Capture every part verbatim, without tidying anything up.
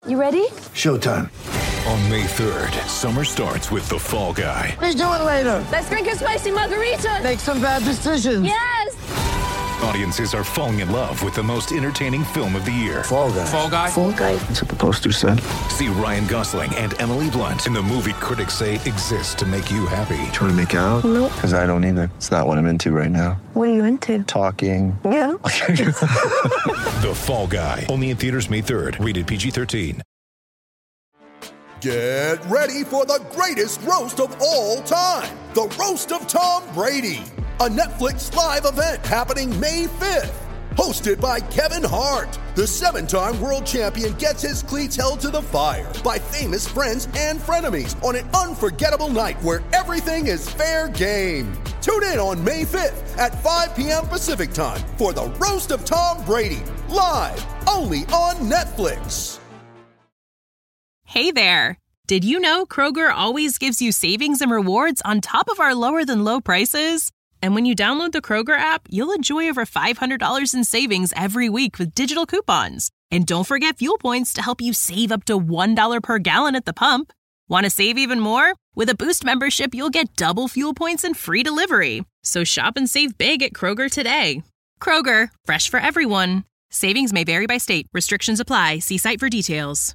You ready? Showtime. On May third, summer starts with The Fall Guy. Let's do it later. Let's drink a spicy margarita. Make some bad decisions. Yes! Audiences are falling in love with the most entertaining film of the year. Fall Guy. Fall Guy? Fall Guy. That's what the poster said. See Ryan Gosling and Emily Blunt in the movie critics say exists to make you happy. Trying to make it out? Nope. Because I don't either. It's not what I'm into right now. What are you into? Talking. Yeah. The Fall Guy. Only in theaters May third. Rated P G thirteen. Get ready for the greatest roast of all time. The Roast of Tom Brady. A Netflix live event happening May fifth. Hosted by Kevin Hart. The seven-time world champion gets his cleats held to the fire by famous friends and frenemies on an unforgettable night where everything is fair game. Tune in on May fifth at five p.m. Pacific time for the Roast of Tom Brady. Live only on Netflix. Hey there! Did you know Kroger always gives you savings and rewards on top of our lower-than-low prices? And when you download the Kroger app, you'll enjoy over five hundred dollars in savings every week with digital coupons. And don't forget fuel points to help you save up to one dollar per gallon at the pump. Want to save even more? With a Boost membership, you'll get double fuel points and free delivery. So shop and save big at Kroger today. Kroger, fresh for everyone. Savings may vary by state. Restrictions apply. See site for details.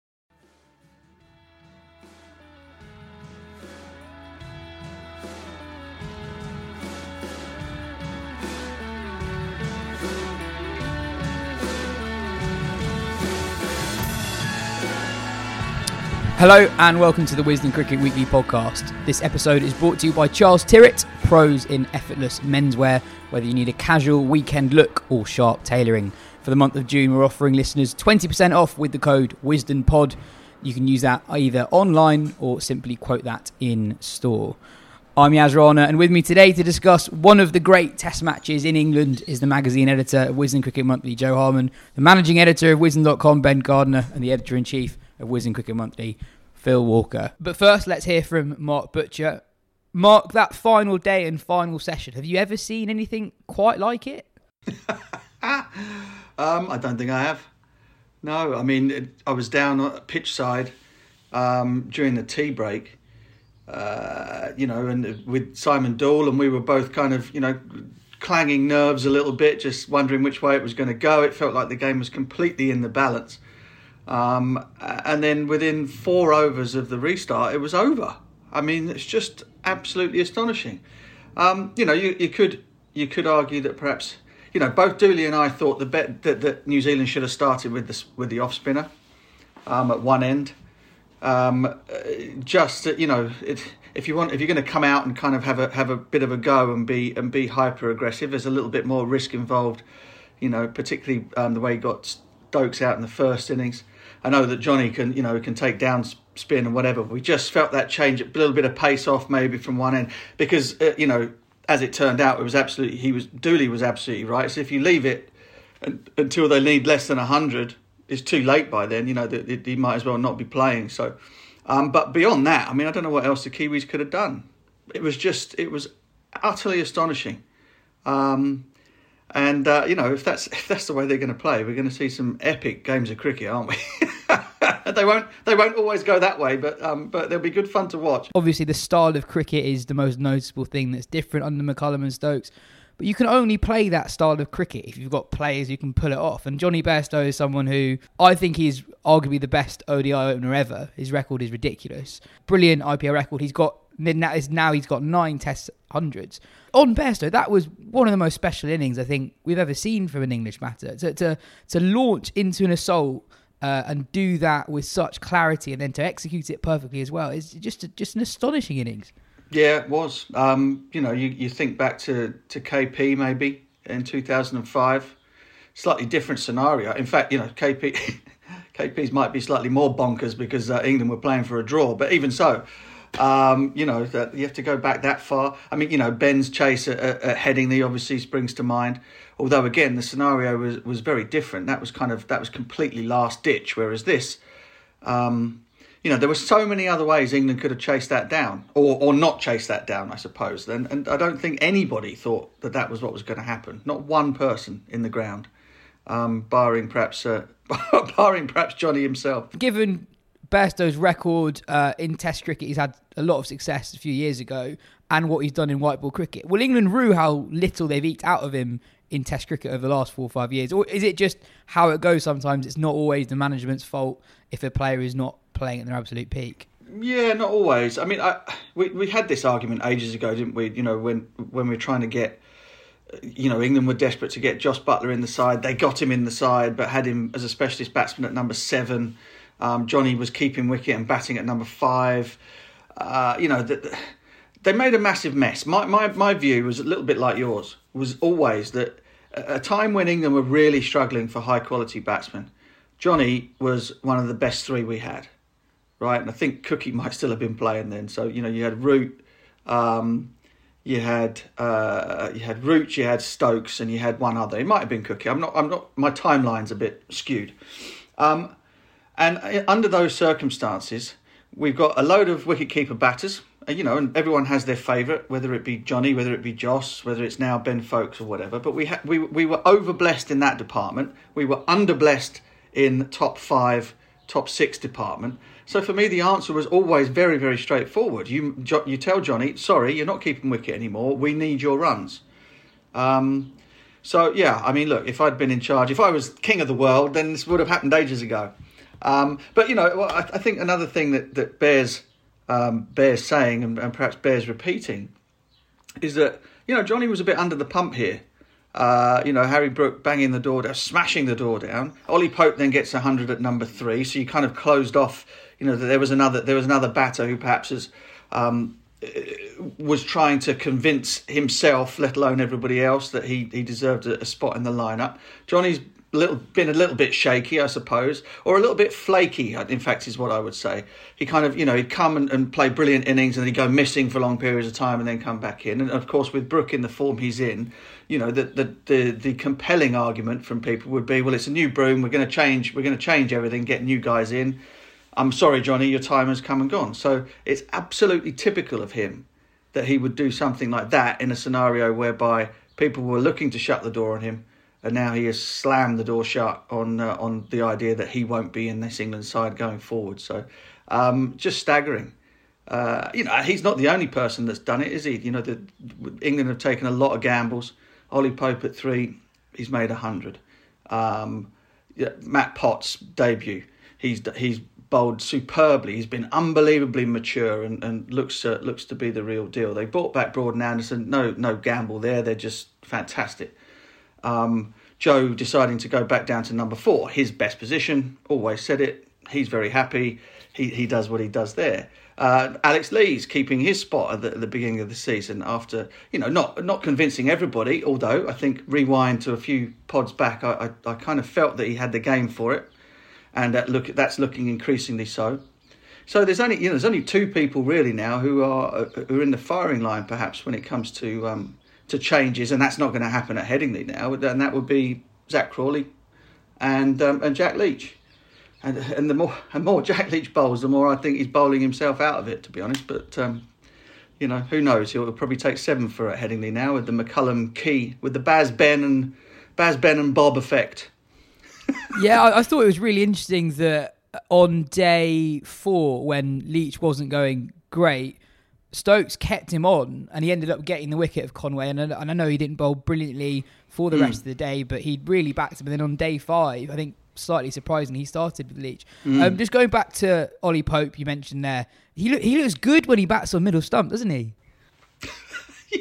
Hello and welcome to the Wisden Cricket Weekly podcast. This episode is brought to you by Charles Tyrwhitt, pros in effortless menswear, whether you need a casual weekend look or sharp tailoring. For the month of June, we're offering listeners twenty percent off with the code WisdenPod. You can use that either online or simply quote that in store. I'm Yaz Rana, and with me today to discuss one of the great test matches in England is the magazine editor of Wisden Cricket Monthly, Joe Harman, the managing editor of Wisden dot com, Ben Gardner, and the editor-in-chief of Wisden Cricket Monthly, Phil Walker. But first, let's hear from Mark Butcher. Mark, that final day and final session, have you ever seen anything quite like it? um, I don't think I have. No, I mean, it, I was down at pitch side um, during the tea break, uh, you know, and with Simon Doull, and we were both kind of, you know, clanging nerves a little bit, just wondering which way it was going to go. It felt like the game was completely in the balance. Um, and then within four overs of the restart, it was over. I mean, it's just absolutely astonishing. Um, you know, you, you could you could argue that perhaps, you know, both Dooley and I thought the bet that, that New Zealand should have started with the with the off spinner um, at one end. Um, just you know, it, if you want, if you're going to come out and kind of have a have a bit of a go and be and be hyper aggressive, there's a little bit more risk involved. You know, particularly um, the way he got Stokes out in the first innings. I know that Johnny can, you know, can take down spin and whatever. We just felt that change, a little bit of pace off maybe from one end, because uh, you know, as it turned out, it was absolutely he was Dooley was absolutely right. So if you leave it and, until they need less than a hundred, it's too late by then. You know, that he might as well not be playing. So, um, but beyond that, I mean, I don't know what else the Kiwis could have done. It was just, it was utterly astonishing. Um, And, uh, you know, if that's if that's the way they're going to play, we're going to see some epic games of cricket, aren't we? they won't they won't always go that way, but um, but they'll be good fun to watch. Obviously, the style of cricket is the most noticeable thing that's different under McCullum and Stokes. But you can only play that style of cricket if you've got players who can pull it off. And Johnny Bairstow is someone who I think he's arguably the best O D I opener ever. His record is ridiculous. Brilliant I P L record. He's got now he's got nine Test hundreds. On Bairstow, that was one of the most special innings I think we've ever seen from an English batter. To to, to launch into an assault uh, and do that with such clarity and then to execute it perfectly as well is just a, just an astonishing innings. Yeah, it was. Um, you know, you, you think back to, to K P maybe in two thousand five. Slightly different scenario. In fact, you know, K P K P's might be slightly more bonkers because uh, England were playing for a draw. But even so, um, you know, that you have to go back that far. I mean, you know, Ben's chase at, at Headingley obviously springs to mind. Although, again, the scenario was, was very different. That was kind of, that was completely last ditch. Whereas this, um, you know, there were so many other ways England could have chased that down or or not chased that down, I suppose. And, and I don't think anybody thought that that was what was going to happen. Not one person in the ground. um, barring perhaps uh, barring perhaps Johnny himself. Given Bairstow's record uh, in Test cricket, he's had a lot of success a few years ago, and what he's done in white ball cricket. Will England rue how little they've eked out of him in Test cricket over the last four or five years? Or is it just how it goes sometimes? It's not always the management's fault if a player is not playing at their absolute peak. Yeah, not always. I mean, I, we we had this argument ages ago, didn't we? You know, when when we were trying to get, you know, England were desperate to get Josh Buttler in the side. They got him in the side, but had him as a specialist batsman at number seven. Um, Johnny was keeping wicket and batting at number five. Uh, you know, the, they made a massive mess. My, my my view was a little bit like yours. Was always that a time when England were really struggling for high quality batsmen, Johnny was one of the best three we had. Right, and I think Cookie might still have been playing then. So you know, you had Root, um, you had uh, you had Root, you had Stokes, and you had one other. It might have been Cookie. I'm not. I'm not. My timeline's a bit skewed. Um, and under those circumstances, we've got a load of wicket-keeper batters. You know, and everyone has their favourite, whether it be Johnny, whether it be Joss, whether it's now Ben Foakes or whatever. But we ha- we we were over-blessed in that department. We were under-blessed in top five, top six department. So for me, the answer was always very, very straightforward. You you tell Johnny, sorry, you're not keeping wicket anymore. We need your runs. Um, so, yeah, I mean, look, if I'd been in charge, if I was king of the world, then this would have happened ages ago. Um, but, you know, I, I think another thing that, that bears, um, bears saying and, and perhaps bears repeating is that, you know, Johnny was a bit under the pump here. Uh, you know, Harry Brook banging the door down, smashing the door down. Ollie Pope then gets one hundred at number three, so you kind of closed off, you know, that there was another there was another batter who perhaps is, um, was trying to convince himself, let alone everybody else, that he, he deserved a, a spot in the lineup. Johnny's little been a little bit shaky, I suppose, or a little bit flaky, in fact, is what I would say. He kind of, you know, he'd come and, and play brilliant innings and then he'd go missing for long periods of time and then come back in. And of course, with Brook in the form he's in, you know, the the the, the compelling argument from people would be, well, it's a new broom, we're going to change, we're going to change everything, get new guys in. I'm sorry, Johnny, your time has come and gone. So it's absolutely typical of him that he would do something like that in a scenario whereby people were looking to shut the door on him. And now he has slammed the door shut on uh, on the idea that he won't be in this England side going forward. So um, just staggering. Uh, you know, he's not the only person that's done it, is he? You know, the, England have taken a lot of gambles. Ollie Pope at three, he's made one hundred. Um, yeah, Matt Potts' debut, he's he's bowled superbly. He's been unbelievably mature and, and looks uh, looks to be the real deal. They brought back Broad and Anderson. No, no gamble there. They're just fantastic. Um, Joe deciding to go back down to number four, his best position, always said it, he's very happy, he he does what he does there. Uh, Alex Lees keeping his spot at the, at the beginning of the season after, you know, not not convincing everybody, although I think rewind to a few pods back, I, I, I kind of felt that he had the game for it, and that look that's looking increasingly so. So there's only, you know, there's only two people really now who are who are in the firing line perhaps when it comes to um, to changes, and that's not going to happen at Headingley now, and that would be Zach Crawley and um, and Jack Leach. And and the more and more Jack Leach bowls, the more I think he's bowling himself out of it, to be honest. But, um, you know, who knows? He'll probably take seven for at Headingley now with the McCullum key, with the Baz Ben and Baz Ben and Bob effect. Yeah, I, I thought it was really interesting that on day four, when Leach wasn't going great, Stokes kept him on and he ended up getting the wicket of Conway. And, and I know he didn't bowl brilliantly for the mm. rest of the day, but he really backed him. And then on day five, I think slightly surprising, he started with Leach. Mm. Um, just going back to Ollie Pope, you mentioned there, he look, he looks good when he bats on middle stump, doesn't he? Yeah.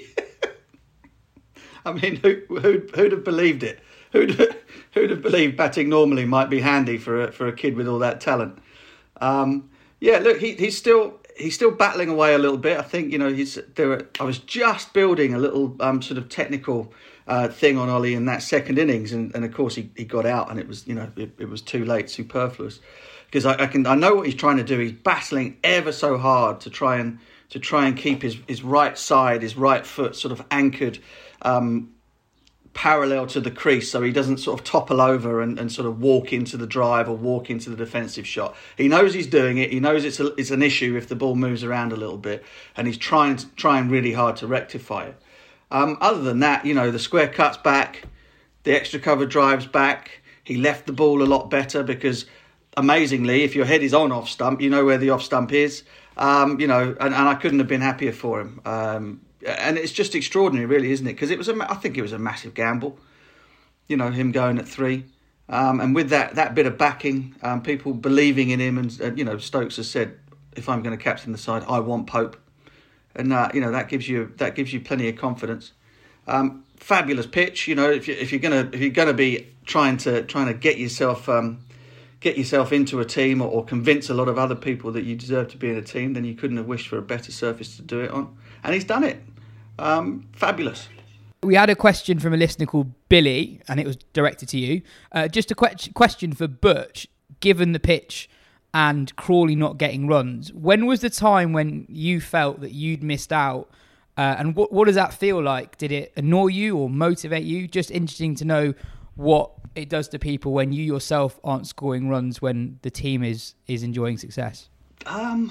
I mean, who, who'd, who'd have believed it? Who'd, who'd have believed batting normally might be handy for a, for a kid with all that talent? Um, yeah, look, he, he's still... He's still battling away a little bit. I think, you know, he's there. Were, I was just building a little um, sort of technical uh, thing on Ollie in that second innings, and, and of course he, he got out, and it was, you know, it, it was too late, superfluous. Because I, I can I know what he's trying to do. He's battling ever so hard to try and to try and keep his, his right side, his right foot sort of anchored um, parallel to the crease, so he doesn't sort of topple over and, and sort of walk into the drive or walk into the defensive shot. He knows he's doing it. He knows it's a, it's an issue if the ball moves around a little bit, and he's trying to, trying really hard to rectify it. Um, other than that, you know, the square cut's back. the extra cover drives back. He left the ball a lot better because, amazingly, if your head is on off stump, you know where the off stump is. Um, you know, and, and I couldn't have been happier for him. Um, and it's just extraordinary, really, isn't it? Because it was, a, I think it was a massive gamble. You know, him going at three, um, and with that that bit of backing, um, people believing in him, and uh, you know, Stokes has said, if I'm going to captain the side, I want Pope, and uh, you know that gives you that gives you plenty of confidence. Um, fabulous pitch, you know, if you if you're gonna if you're gonna be trying to trying to get yourself um, get yourself into a team or, or convince a lot of other people that you deserve to be in a team, then you couldn't have wished for a better surface to do it on, and he's done it. Um, fabulous. We had a question from a listener called Billy, and it was directed to you. Uh, just a que- question for Butch, given the pitch and Crawley not getting runs, when was the time when you felt that you'd missed out? Uh, and what, what does that feel like? Did it annoy you or motivate you? Just interesting to know what it does to people when you yourself aren't scoring runs when the team is, is enjoying success. Um,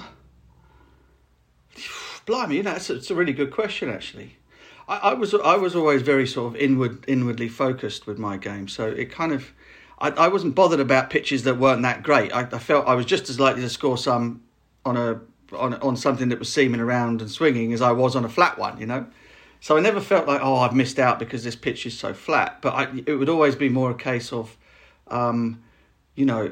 blimey, you know, it's a, it's a really good question, actually. I, I was I was always very sort of inward inwardly focused with my game, so it kind of I, I wasn't bothered about pitches that weren't that great. I, I felt I was just as likely to score some on a on on something that was seaming around and swinging as I was on a flat one, you know. So I never felt like, oh, I've missed out because this pitch is so flat. But I, it would always be more a case of, um, you know,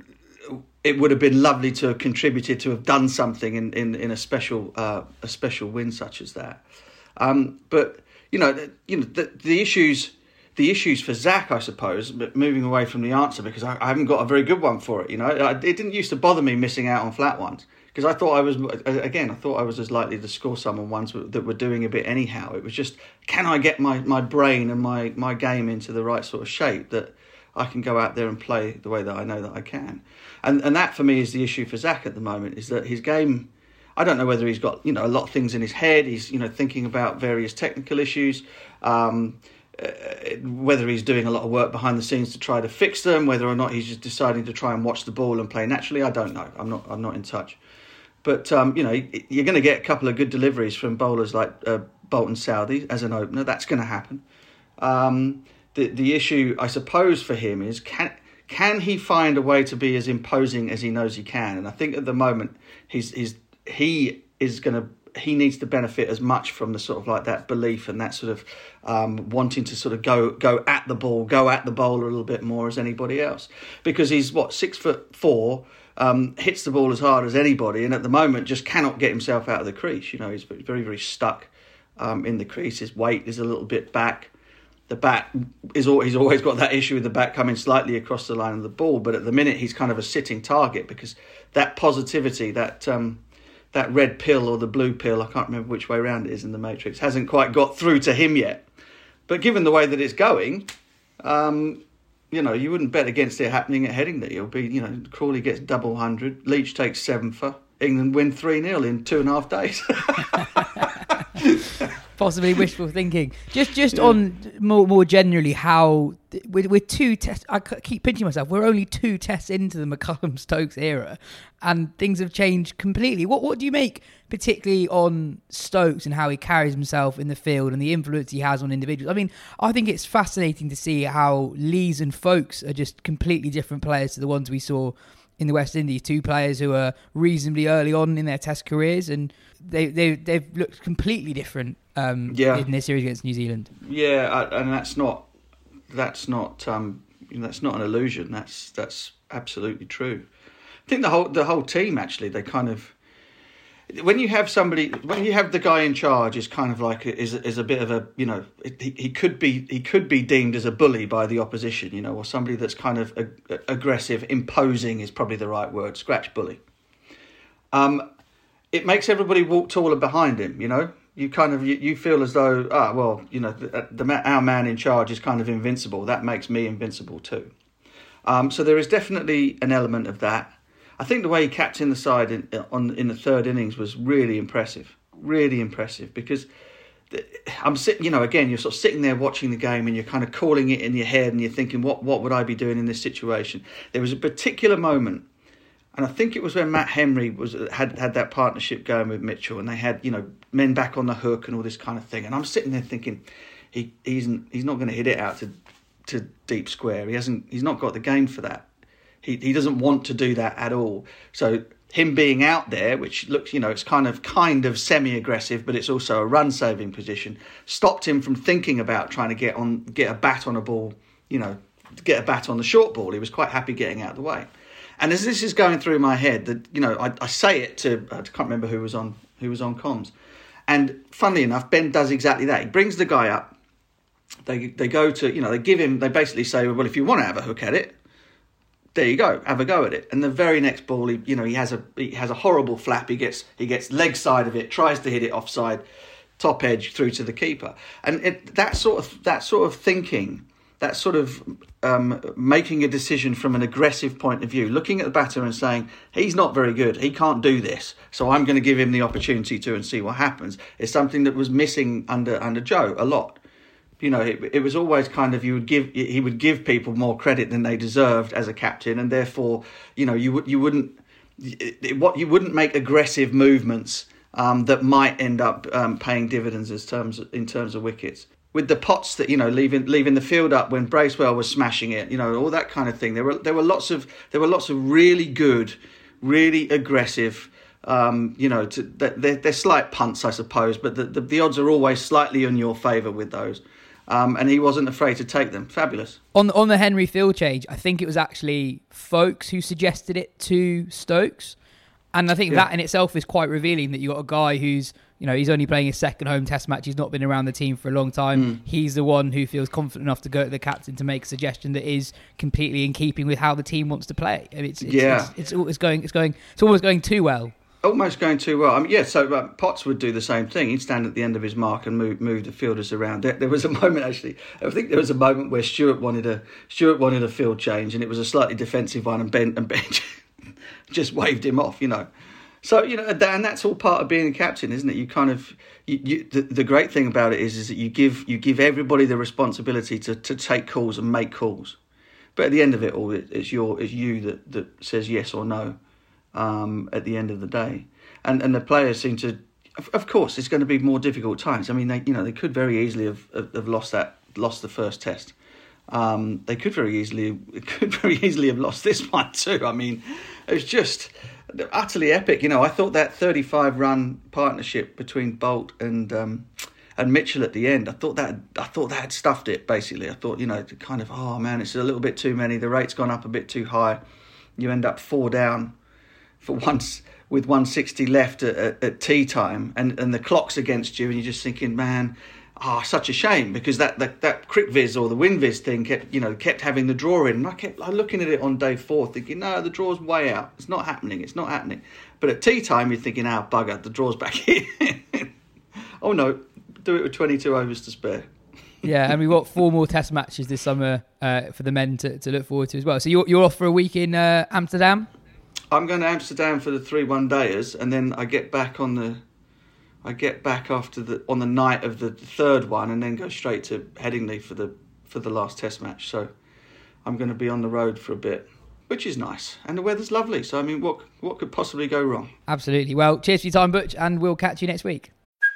it would have been lovely to have contributed, to have done something in in, in a special uh, a special win such as that. Um, but you know, the, you know the, the issues, the issues for Zach, I suppose. But moving away from the answer, because I, I haven't got a very good one for it. You know, I, it didn't used to bother me missing out on flat ones because I thought I was again, I thought I was as likely to score some on ones that were doing a bit anyhow. It was just, can I get my, my brain and my, my game into the right sort of shape that I can go out there and play the way that I know that I can, and and that for me is the issue for Zach at the moment, is that his game. I don't know whether he's got, you know, a lot of things in his head. He's, you know, thinking about various technical issues, um, uh, whether he's doing a lot of work behind the scenes to try to fix them, whether or not he's just deciding to try and watch the ball and play naturally. I don't know. I'm not. I'm not in touch. But um, you know, you're going to get a couple of good deliveries from bowlers like uh, Bolton Southey as an opener. That's going to happen. Um, the the issue, I suppose, for him is can. Can he find a way to be as imposing as he knows he can? And I think at the moment he's he's he is going to he needs to benefit as much from the sort of like that belief and that sort of um, wanting to sort of go go at the ball, go at the bowler a little bit more as anybody else, because he's what six foot four, um, hits the ball as hard as anybody, and at the moment just cannot get himself out of the crease. You know, he's very very stuck um, in the crease. His weight is a little bit back. The bat is all, he's always got that issue with the bat coming slightly across the line of the ball, but at the minute he's kind of a sitting target because that positivity, that um, that red pill or the blue pill, I can't remember which way around it is in the Matrix, hasn't quite got through to him yet. But given the way that it's going, um, you know, you wouldn't bet against it happening at Headingley. It'll be, you know, Crawley gets double hundred, Leach takes seven for, England win three nil in two and a half days. Possibly wishful thinking. Just just yeah. on more more generally, how we're, we're two tests. I keep pinching myself. We're only two tests into the McCullum Stokes era, and things have changed completely. What what do you make, particularly on Stokes and how he carries himself in the field and the influence he has on individuals? I mean, I think it's fascinating to see how Lees and Folkes are just completely different players to the ones we saw in the West Indies. Two players who are reasonably early on in their Test careers, and they they they've looked completely different. Um, yeah. in this series against New Zealand. Yeah, and that's not that's not um, that's not an illusion. That's that's absolutely true. I think the whole the whole team actually, they kind of, when you have somebody, when you have the guy in charge, is kind of like is is a bit of a, you know, he, he could be he could be deemed as a bully by the opposition, you know, or somebody that's kind of ag- aggressive, imposing is probably the right word. Scratch bully. Um, it makes everybody walk taller behind him, you know. You kind of you, you feel as though, ah, well, you know, the, the our man in charge is kind of invincible. That makes me invincible too. Um, so there is definitely an element of that. I think the way he captained the side in, on in the third innings was really impressive, really impressive. Because I'm sitting, you know, again, you're sort of sitting there watching the game and you're kind of calling it in your head and you're thinking, what what would I be doing in this situation? There was a particular moment. And I think it was when Matt Henry was had, had that partnership going with Mitchell, and they had, you know, men back on the hook and all this kind of thing. And I'm sitting there thinking, he he's he's not going to hit it out to to deep square. He hasn't. He's not got the game for that. He he doesn't want to do that at all. So him being out there, which looks, you know, it's kind of kind of semi-aggressive, but it's also a run-saving position, stopped him from thinking about trying to get on, get a bat on a ball, you know, get a bat on the short ball. He was quite happy getting out of the way. And as this is going through my head, that, you know, I, I say it to, I can't remember who was on who was on comms, and funnily enough, Ben does exactly that. He brings the guy up. They they go to, you know, they give him, they basically say, well, if you want to have a hook at it, there you go, have a go at it. And the very next ball, he, you know, he has a he has a horrible flap. He gets he gets leg side of it, tries to hit it offside, top edge through to the keeper. And it, that sort of that sort of thinking, that sort of um, making a decision from an aggressive point of view, looking at the batter and saying, he's not very good, he can't do this, so I'm going to give him the opportunity to and see what happens, is something that was missing under under Joe a lot. You know, it, it was always kind of, you would give he would give people more credit than they deserved as a captain, and therefore, you know, you would you wouldn't it, what you wouldn't make aggressive movements um, that might end up um, paying dividends as terms in terms of wickets. With the Potts that, you know, leaving leaving the field up when Bracewell was smashing it, you know, all that kind of thing. There were there were lots of there were lots of really good, really aggressive. Um, you know, to, they're, they're slight punts, I suppose, but the, the, the odds are always slightly in your favour with those. Um, and he wasn't afraid to take them. Fabulous. On on the Henry field change, I think it was actually Folkes who suggested it to Stokes. And I think yeah. that in itself is quite revealing, that you got a guy who's, you know, he's only playing his second home test match. He's not been around the team for a long time. Mm. He's the one who feels confident enough to go to the captain to make a suggestion that is completely in keeping with how the team wants to play. And it's, it's, yeah. it's, it's, it's going, it's going, it's almost going too well. Almost going too well. I mean, yeah, so uh, Potts would do the same thing. He'd stand at the end of his mark and move move the fielders around. There, there was a moment, actually, I think there was a moment where Stewart wanted a Stewart wanted a field change, and it was a slightly defensive one, and Ben, and Ben just waved him off, you know. So, you know, and that's all part of being a captain, isn't it? You kind of, you, you, the, the great thing about it is, is that you give you give everybody the responsibility to, to take calls and make calls. But at the end of it all, it, it's your it's you that, that says yes or no. Um, at the end of the day, and and the players seem to, of, of course, it's going to be more difficult times. I mean, they you know they could very easily have, have, have lost that lost the first test. Um, they could very easily could very easily have lost this one too. I mean, it was just utterly epic. You know, I thought that thirty-five run partnership between Bolt and um, and Mitchell at the end, I thought that I thought that had stuffed it. Basically, I thought, you know, kind of, oh man, it's a little bit too many. The rate's gone up a bit too high. You end up four down for once with one sixty left at, at, at tea time, and, and the clock's against you, and you're just thinking, man, ah, oh, such a shame, because that that, that CricViz or the WinViz thing kept, you know, kept having the draw in, and I kept I'm looking at it on day four, thinking, no, the draw's way out, it's not happening, it's not happening. But at tea time, you're thinking, ah, oh, bugger, the draw's back in. Oh no, do it with twenty-two overs to spare. Yeah, and we've got four more test matches this summer uh, for the men to, to look forward to as well. So you're you're off for a week in uh, Amsterdam? I'm going to Amsterdam for the three one-dayers, and then I get back on the, I get back after the on the night of the third one, and then go straight to Headingley for the for the last Test match. So I'm going to be on the road for a bit, which is nice, and the weather's lovely. So I mean, what what could possibly go wrong? Absolutely. Well, cheers for your time, Butch, and we'll catch you next week.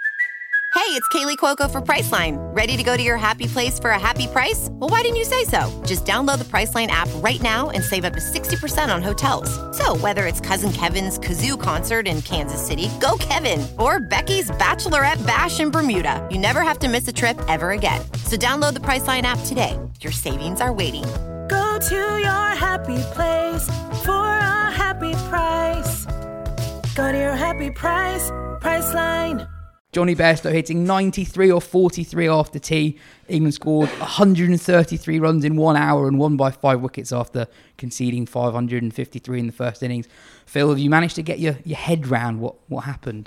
Hey, it's Kaylee Cuoco for Priceline. Ready to go to your happy place for a happy price? Well, why didn't you say so? Just download the Priceline app right now and save up to sixty percent on hotels. So whether it's Cousin Kevin's Kazoo Concert in Kansas City, go Kevin, or Becky's Bachelorette Bash in Bermuda, you never have to miss a trip ever again. So download the Priceline app today. Your savings are waiting. Go to your happy place for a happy price. Go to your happy price, Priceline. Johnny Bairstow hitting ninety-three or forty-three after tea. England scored one hundred thirty-three runs in one hour and won by five wickets after conceding five hundred fifty-three in the first innings. Phil, have you managed to get your, your head round what, what happened?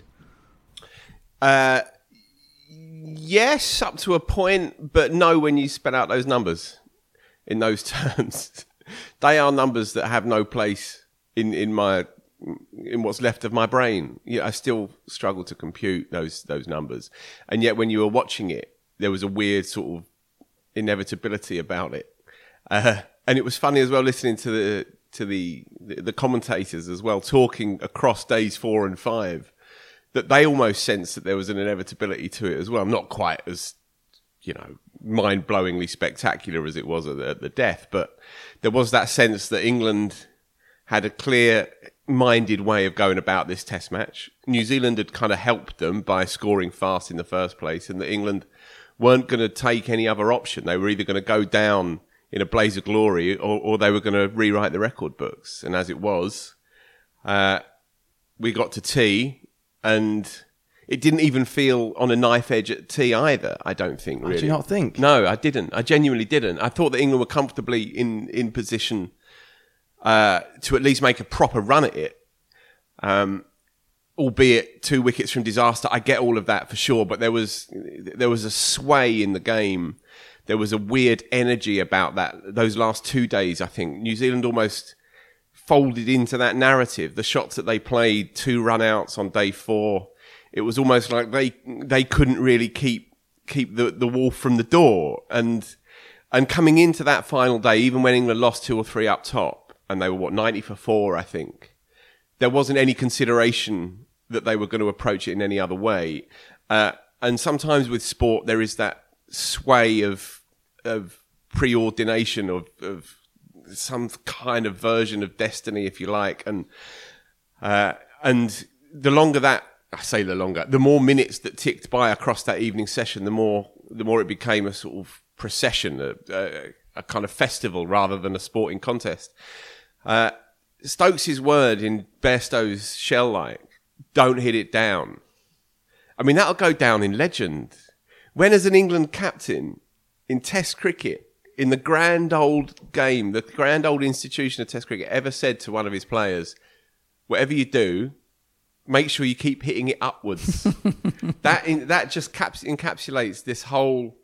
Uh, yes, up to a point, but no when you spell out those numbers in those terms. They are numbers that have no place in, in my... in what's left of my brain. You know, I still struggle to compute those those numbers, and yet when you were watching it, there was a weird sort of inevitability about it, uh, and it was funny as well listening to the to the the commentators as well talking across days four and five, that they almost sensed that there was an inevitability to it as well. I'm not quite as, you know, mind-blowingly spectacular as it was at the, at the death. But there was that sense that England had a clear-minded way of going about this test match. New Zealand had kind of helped them by scoring fast in the first place, and that England weren't going to take any other option. They were either going to go down in a blaze of glory or, or they were going to rewrite the record books. And as it was, uh, we got to tea, and it didn't even feel on a knife edge at tea either, I don't think, really. Did you not think? No, I didn't. I genuinely didn't. I thought that England were comfortably in, in position uh, to at least make a proper run at it. Um, albeit two wickets from disaster. I get all of that for sure, but there was there was a sway in the game. There was a weird energy about that. Those last two days, I think, New Zealand almost folded into that narrative. The shots that they played, two run-outs on day four, it was almost like they they couldn't really keep keep the, the wolf from the door. And and coming into that final day, even when England lost two or three up top, and they were, what, ninety for four, I think, there wasn't any consideration that they were going to approach it in any other way. Uh, and sometimes with sport, there is that sway of of preordination of, of some kind of version of destiny, if you like, and uh, and the longer that I say, the longer, the more minutes that ticked by across that evening session, the more the more it became a sort of procession, a, a, a kind of festival rather than a sporting contest. Uh, Stokes' word in Bairstow's shell like, "Don't hit it down." I mean, that'll go down in legend. When as an England captain in Test cricket, in the grand old game, the grand old institution of Test cricket, ever said to one of his players, whatever you do, make sure you keep hitting it upwards. that in, that just caps, encapsulates this whole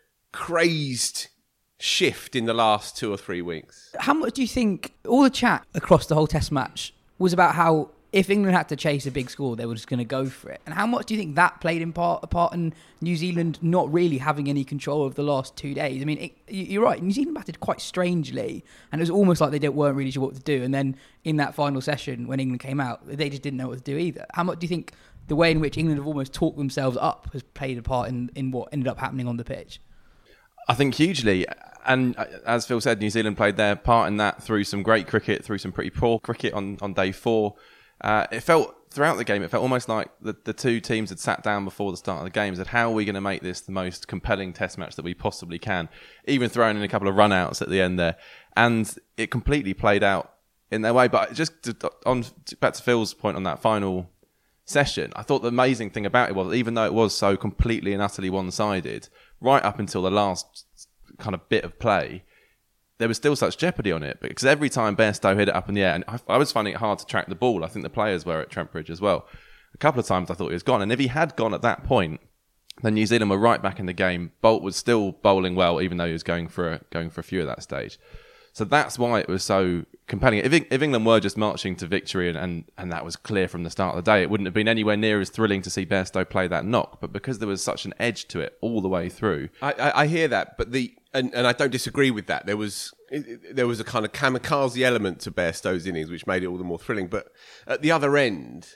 crazed shift in the last two or three weeks. How much do you think all the chat across the whole Test match was about how if England had to chase a big score, they were just going to go for it? And how much do you think that played in part, a part in New Zealand not really having any control of the last two days? I mean, it, you're right, New Zealand batted quite strangely, and it was almost like they didn't, weren't really sure what to do. And then in that final session, when England came out, they just didn't know what to do either. How much do you think the way in which England have almost talked themselves up has played a part in, in what ended up happening on the pitch? I think hugely. And as Phil said, New Zealand played their part in that through some great cricket, through some pretty poor cricket on, on day four. Uh, it felt, throughout the game, it felt almost like the, the two teams had sat down before the start of the game and said, how are we going to make this the most compelling Test match that we possibly can? Even throwing in a couple of run-outs at the end there. And it completely played out in their way. But just to, on back to Phil's point on that final session, I thought the amazing thing about it was, even though it was so completely and utterly one-sided, right up until the last kind of bit of play, there was still such jeopardy on it, because every time Bairstow hit it up in the air, and I, I was finding it hard to track the ball. I think the players were at Trent Bridge as well. A couple of times I thought he was gone, and if he had gone at that point, then New Zealand were right back in the game. Bolt was still bowling well, even though he was going for a, going for a few at that stage. So that's why it was so compelling. If, if England were just marching to victory, and, and, and that was clear from the start of the day, it wouldn't have been anywhere near as thrilling to see Bairstow play that knock. But because there was such an edge to it all the way through, I, I, I hear that, but the and, and I don't disagree with that. There was there was a kind of kamikaze element to Bairstow's innings, which made it all the more thrilling. But at the other end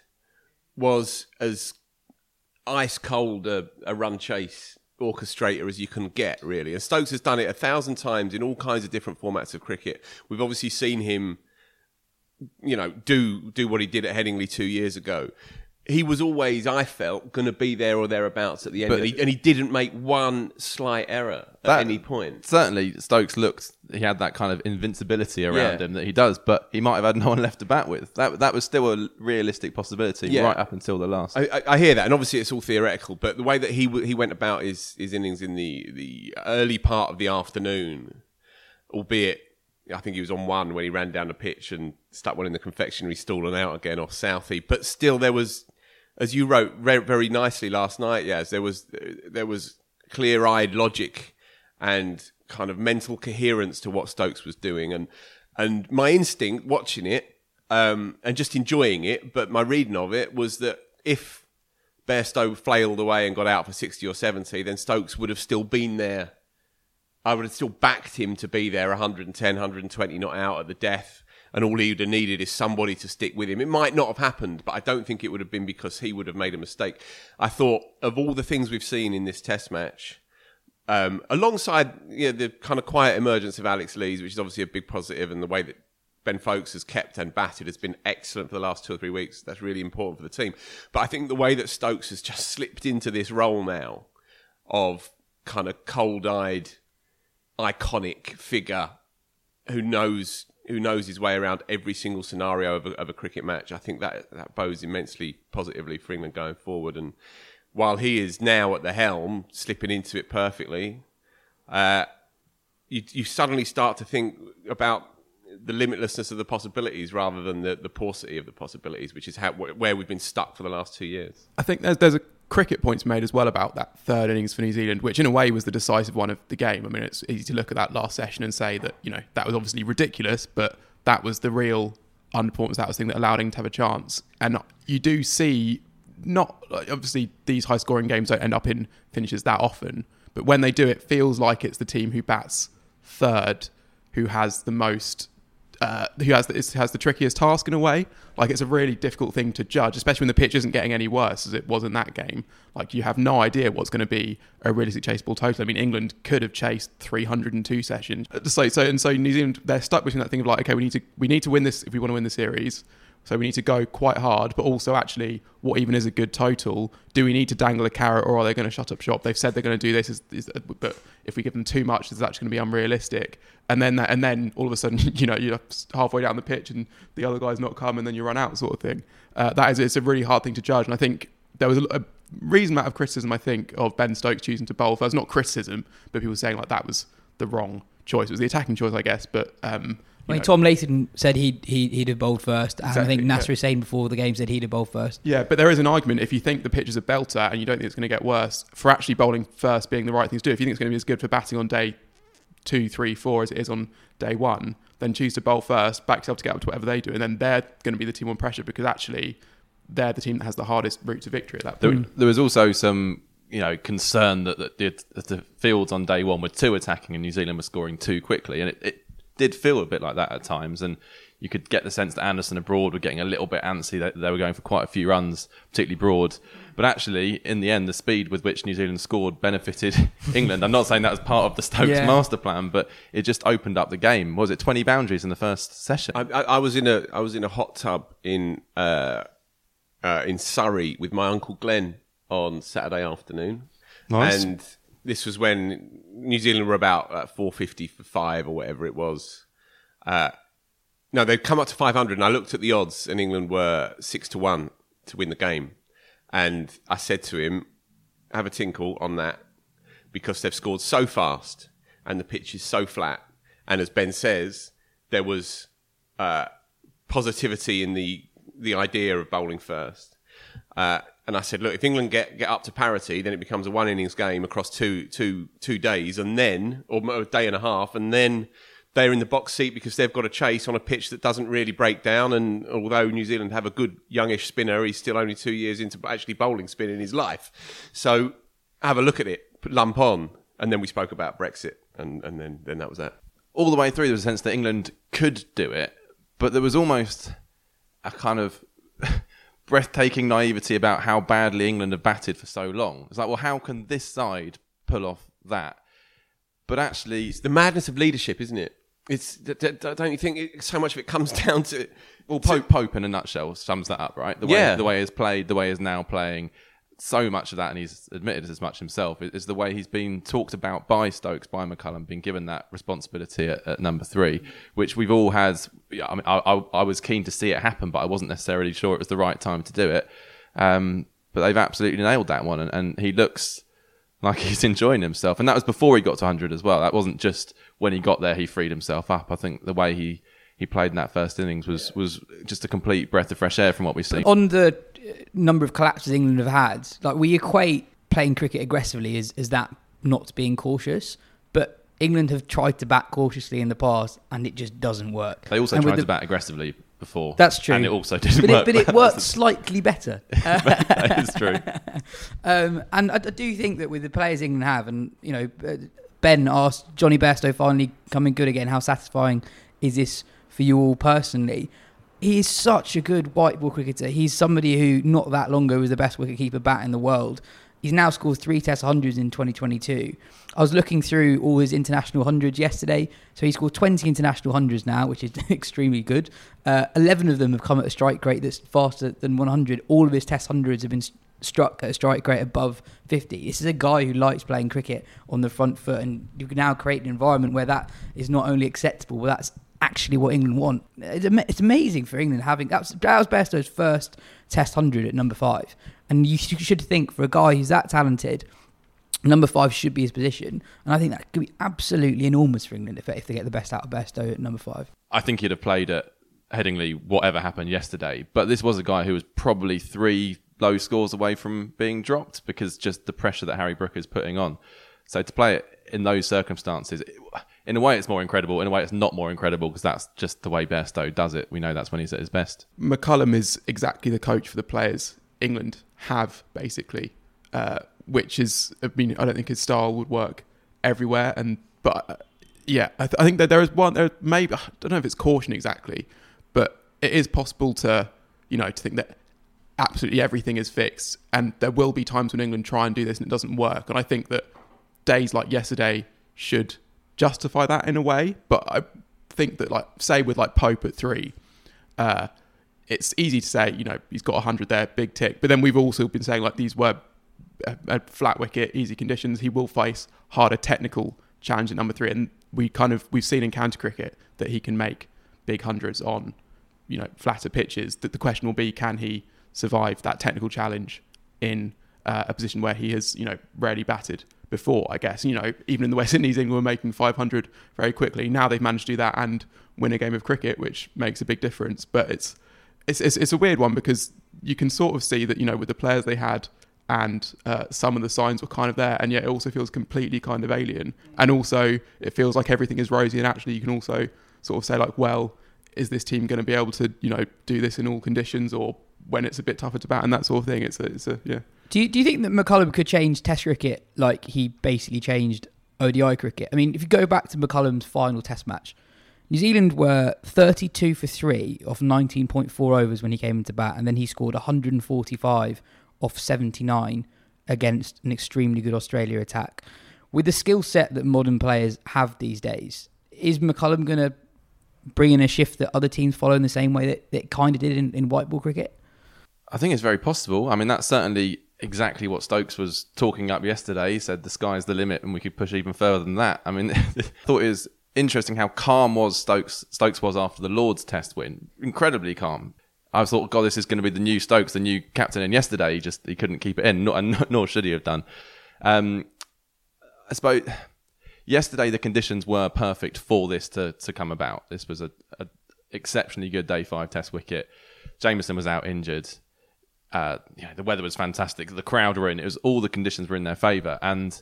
was as ice cold a, a run chase orchestrator as you can get, really. And Stokes has done it a thousand times in all kinds of different formats of cricket. We've obviously seen him, you know, do do what he did at Headingley two years ago. He was always, I felt, going to be there or thereabouts at the end, But- and, he, and he didn't make one slight error at That- any point. certainly Stokes looked, he had that kind of invincibility around Yeah. him that he does, but he might have had no one left to bat with. That that was still a realistic possibility Yeah. right up until the last. I, I, I hear that, and obviously it's all theoretical, but the way that he w- he went about his, his innings in the, the early part of the afternoon, albeit I think he was on one when he ran down the pitch and stuck one in the confectionery stall and out again off Southie, but still there was, as you wrote very, very nicely last night, Yaz, there was there was clear-eyed logic and kind of mental coherence to what Stokes was doing, and and my instinct watching it um, and just enjoying it, but my reading of it was that if Bairstow flailed away and got out for sixty or seventy, then Stokes would have still been there. I would have still backed him to be there one hundred ten, one hundred twenty not out at the death, and all he would have needed is somebody to stick with him. It might not have happened, but I don't think it would have been because he would have made a mistake. I thought of all the things we've seen in this Test match, Um, alongside you know, the kind of quiet emergence of Alex Lees, which is obviously a big positive, and the way that Ben Foakes has kept and batted has been excellent for the last two or three weeks. That's really important for the team. But I think the way that Stokes has just slipped into this role now of kind of cold-eyed, iconic figure who knows who knows his way around every single scenario of a, of a cricket match, I think that that bodes immensely positively for England going forward. And while he is now at the helm, slipping into it perfectly, uh, you, you suddenly start to think about the limitlessness of the possibilities rather than the, the paucity of the possibilities, which is how where we've been stuck for the last two years. I think there's there's a cricket points made as well about that third innings for New Zealand, which in a way was the decisive one of the game. I mean, it's easy to look at that last session and say that, you know, that was obviously ridiculous, but that was the real underperformance. That was the thing that allowed England to have a chance. And you do see, not obviously these high scoring games don't end up in finishes that often, but when they do, it feels like it's the team who bats third who has the most Uh, who has the, has the trickiest task in a way. Like, it's a really difficult thing to judge, especially when the pitch isn't getting any worse as it was in that game. Like, you have no idea what's going to be a realistic chaseable total. I mean, England could have chased three hundred two sessions. So, so and so New Zealand, they're stuck between that thing of like, okay, we need to we need to win this if we want to win the series. So we need to go quite hard, but also actually, what even is a good total? Do we need to dangle a carrot, or are they going to shut up shop? They've said they're going to do this, is, is, but if we give them too much, it's actually going to be unrealistic. And then, that, and then all of a sudden, you know, you're halfway down the pitch, and the other guy's not come, and then you run out, sort of thing. Uh, that is, it's a really hard thing to judge. And I think there was a, a reasonable amount of criticism, I think, of Ben Stokes choosing to bowl first. Not criticism, but people saying like that was the wrong choice. It was the attacking choice, I guess, but. Um, I mean, know. Tom Layton said he'd, he'd, he'd have bowled first. And Exactly, I think Nasser yeah. Hussain before the game said he'd have bowled first. Yeah, but there is an argument, if you think the pitch is a belter and you don't think it's going to get worse, for actually bowling first being the right thing to do. If you think it's going to be as good for batting on day two, three, four as it is on day one, then choose to bowl first, back yourself to get up to whatever they do, and then they're going to be the team on pressure, because actually they're the team that has the hardest route to victory at that point. There, there was also some, you know, concern that, that, the, that the fields on day one were too attacking and New Zealand were scoring too quickly, and it, it did feel a bit like that at times, and you could get the sense that Anderson and Broad were getting a little bit antsy. They, they were going for quite a few runs, particularly Broad. But actually, in the end, the speed with which New Zealand scored benefited England. I'm not saying that was part of the Stokes Yeah. master plan, but it just opened up the game. Was it twenty boundaries in the first session? I, I, I was in a I was in a hot tub in uh, uh, in Surrey with my uncle Glenn on Saturday afternoon. Nice. And this was when New Zealand were about uh, four fifty for five or whatever it was. Uh, no, they'd come up to five hundred, and I looked at the odds, and England were six to one to win the game. And I said to him, have a tinkle on that, because they've scored so fast and the pitch is so flat. And as Ben says, there was uh, positivity in the the idea of bowling first. Uh, and I said, look, if England get, get up to parity, then it becomes a one innings game across two, two, two days, and then, or a day and a half, and then they're in the box seat because they've got a chase on a pitch that doesn't really break down. And although New Zealand have a good youngish spinner, he's still only two years into actually bowling spin in his life. So have a look at it, put lump on, and then we spoke about Brexit, and, and then, then that was that. All the way through, there was a sense that England could do it, but there was almost a kind of breathtaking naivety about how badly England have batted for so long. It's like, well, how can this side pull off that? But actually, it's the madness of leadership, isn't it? It's don't you think it, so much of it comes down to well, Pope, Pope in a nutshell sums that up, right? The way Yeah. the way he's played, the way he's now playing. So much of that, and he's admitted as much himself, is the way he's been talked about by Stokes, by McCullum, being given that responsibility at, at number three, which we've all had. I mean, I, I, I was keen to see it happen, but I wasn't necessarily sure it was the right time to do it. Um, but they've absolutely nailed that one, and, and he looks like he's enjoying himself. And that was before he got to one hundred as well. That wasn't just when he got there, he freed himself up. I think the way he, he played in that first innings was, was just a complete breath of fresh air from what we've seen. On the number of collapses England have had, like, we equate playing cricket aggressively as, as that not being cautious, but England have tried to bat cautiously in the past and it just doesn't work. They also and tried the, to bat aggressively before. That's true. And it also didn't but work. It, but it worked slightly better. That is true. Um, and I, I do think that with the players England have, and, you know, Ben asked Johnny Bairstow finally coming good again, how satisfying is this for you all personally? He is such a good white ball cricketer. He's somebody who not that long ago was the best wicketkeeper bat in the world. He's now scored three Test hundreds in twenty twenty-two. I was looking through all his international hundreds yesterday. So he scored twenty international hundreds now, which is extremely good. Uh, eleven of them have come at a strike rate that's faster than one hundred. All of his Test hundreds have been struck at a strike rate above fifty. This is a guy who likes playing cricket on the front foot, and you can now create an environment where that is not only acceptable, but that's actually what England want. It's, am- it's amazing for England having... That was, that was Bairstow's first Test hundred at number five. And you should think, for a guy who's that talented, number five should be his position. And I think that could be absolutely enormous for England if, if they get the best out of Bairstow at number five. I think he'd have played at Headingley whatever happened yesterday. But this was a guy who was probably three low scores away from being dropped because just the pressure that Harry Brooke is putting on. So to play it in those circumstances, in a way it's more incredible. In a way it's not more incredible because that's just the way Bairstow does it. We know that's when he's at his best. McCullum is exactly the coach for the players England have, basically, uh, which is, I mean, I don't think his style would work everywhere. And but uh, yeah, I, th- I think that there is one. There maybe I don't know if it's caution exactly, but it is possible to, you know, to think that absolutely everything is fixed, and there will be times when England try and do this and it doesn't work. And I think that days like yesterday should justify that in a way. But I think that, like, say with like Pope at three, uh, it's easy to say, you know, he's got one hundred there, big tick. But then we've also been saying, like, these were a, a flat wicket, easy conditions. He will face harder technical challenge at number three. And we kind of, we've seen in county cricket that he can make big hundreds on, you know, flatter pitches. That the question will be, can he survive that technical challenge in uh, a position where he has, you know, rarely batted before, I guess. You know, even in the West Indies, England were making five hundred very quickly. Now they've managed to do that and win a game of cricket, which makes a big difference. But it's it's it's, it's a weird one because you can sort of see that, you know, with the players they had and uh, some of the signs were kind of there, and yet it also feels completely kind of alien. And also it feels like everything is rosy, and actually you can also sort of say, like, well, is this team going to be able to, you know, do this in all conditions, or when it's a bit tougher to bat and that sort of thing? It's a, it's a yeah. Do you, do you think that McCullum could change Test cricket like he basically changed O D I cricket? I mean, if you go back to McCullum's final Test match, New Zealand were thirty-two for three off nineteen point four overs when he came into bat, and then he scored one hundred forty-five off seventy-nine against an extremely good Australia attack. With the skill set that modern players have these days, is McCullum going to bring in a shift that other teams follow in the same way that, that it kind of did in, in white ball cricket? I think it's very possible. I mean, that's certainly exactly what Stokes was talking up yesterday. He said the sky's the limit and we could push even further than that. I mean, I thought it was interesting how calm was Stokes Stokes was after the Lord's Test win. Incredibly calm. I thought, God, this is going to be the new Stokes, the new captain. And yesterday, he just he couldn't keep it in, nor, and nor should he have done. Um, I suppose yesterday the conditions were perfect for this to, to come about. This was a, a exceptionally good day five Test wicket. Jameson was out injured. Uh, you know, the weather was fantastic. The crowd were in. It was all the conditions were in their favour, and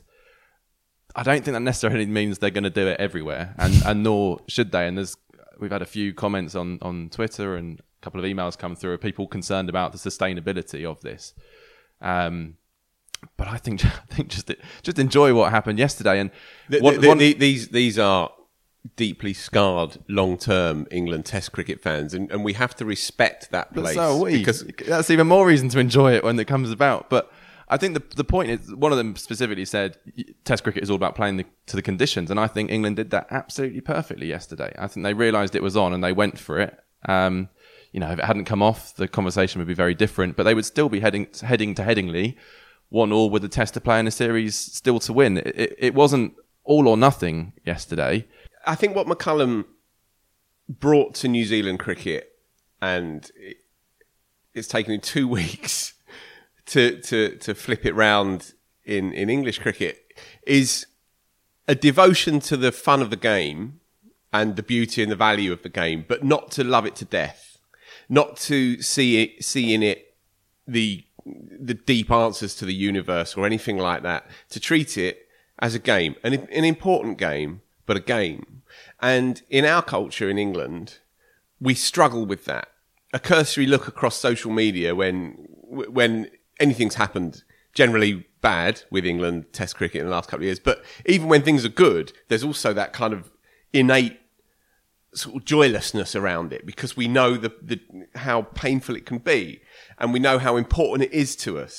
I don't think that necessarily means they're going to do it everywhere, and, and nor should they. And there's we've had a few comments on, on Twitter and a couple of emails come through of people concerned about the sustainability of this. Um, but I think I think just just enjoy what happened yesterday. And the, one, the, one, the, these these are deeply scarred long-term England Test cricket fans, and, and we have to respect that place. But so are we. Because that's even more reason to enjoy it when it comes about. But I think the the point is, one of them specifically said Test cricket is all about playing the, to the conditions, and I think England did that absolutely perfectly yesterday. I think they realised it was on and they went for it. Um, you know, if it hadn't come off, the conversation would be very different, but they would still be heading heading to Headingley, one all with the Test to play in a series still to win. It, it, it wasn't all or nothing yesterday. I think what McCullum brought to New Zealand cricket, and it, it's taken him two weeks to to to flip it round in, in English cricket, is a devotion to the fun of the game and the beauty and the value of the game, but not to love it to death, not to see it see in it the the deep answers to the universe or anything like that. To treat it as a game, an an important game, but a game. And in our culture in England, we struggle with that. A cursory look across social media when when anything's happened, generally bad with England Test cricket in the last couple of years, but even when things are good, there's also that kind of innate sort of joylessness around it, because we know the, the how painful it can be, and we know how important it is to us,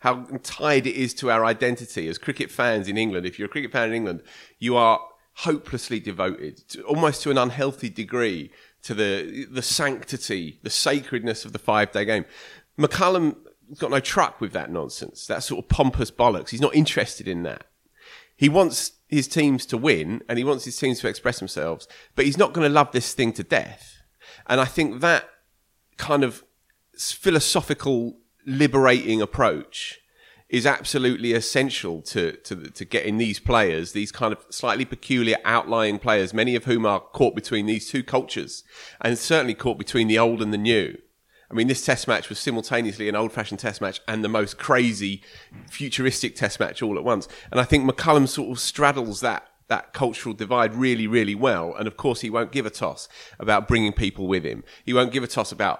how tied it is to our identity as cricket fans in England. If you're a cricket fan in England, you are hopelessly devoted, to, almost to an unhealthy degree, to the the sanctity, the sacredness of the five-day game. McCullum's got no truck with that nonsense, that sort of pompous bollocks. He's not interested in that. He wants his teams to win, and he wants his teams to express themselves, but he's not going to love this thing to death. And I think that kind of philosophical, liberating approach is absolutely essential to, to, to getting these players, these kind of slightly peculiar outlying players, many of whom are caught between these two cultures, and certainly caught between the old and the new. I mean, this test match was simultaneously an old-fashioned test match and the most crazy, futuristic test match all at once. And I think McCullum sort of straddles that that cultural divide really, really well. And of course, he won't give a toss about bringing people with him. He won't give a toss about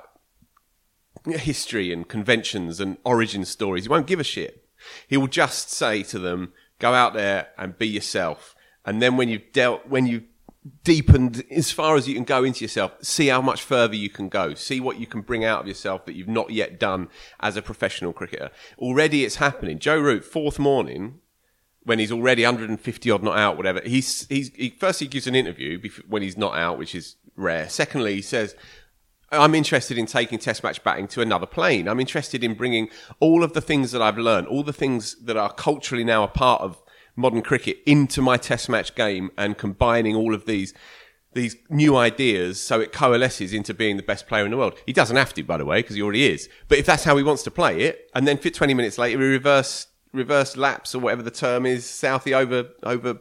history and conventions and origin stories. He won't give a shit. He will just say to them, go out there and be yourself. And then when you've dealt, when you've deepened as far as you can go into yourself, see how much further you can go. See what you can bring out of yourself that you've not yet done as a professional cricketer. Already it's happening. Joe Root, fourth morning, when he's already one hundred fifty odd not out, whatever, he's, he's, he, first he gives an interview when he's not out, which is rare. Secondly, he says, I'm interested in taking test match batting to another plane. I'm interested in bringing all of the things that I've learned, all the things that are culturally now a part of modern cricket into my test match game and combining all of these these new ideas so it coalesces into being the best player in the world. He doesn't have to, by the way, because he already is. But if that's how he wants to play it, and then fit twenty minutes later, he reverse reverse laps or whatever the term is, Southie over over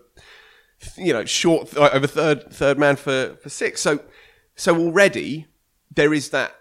you know short over third third man for for six. So so already there is that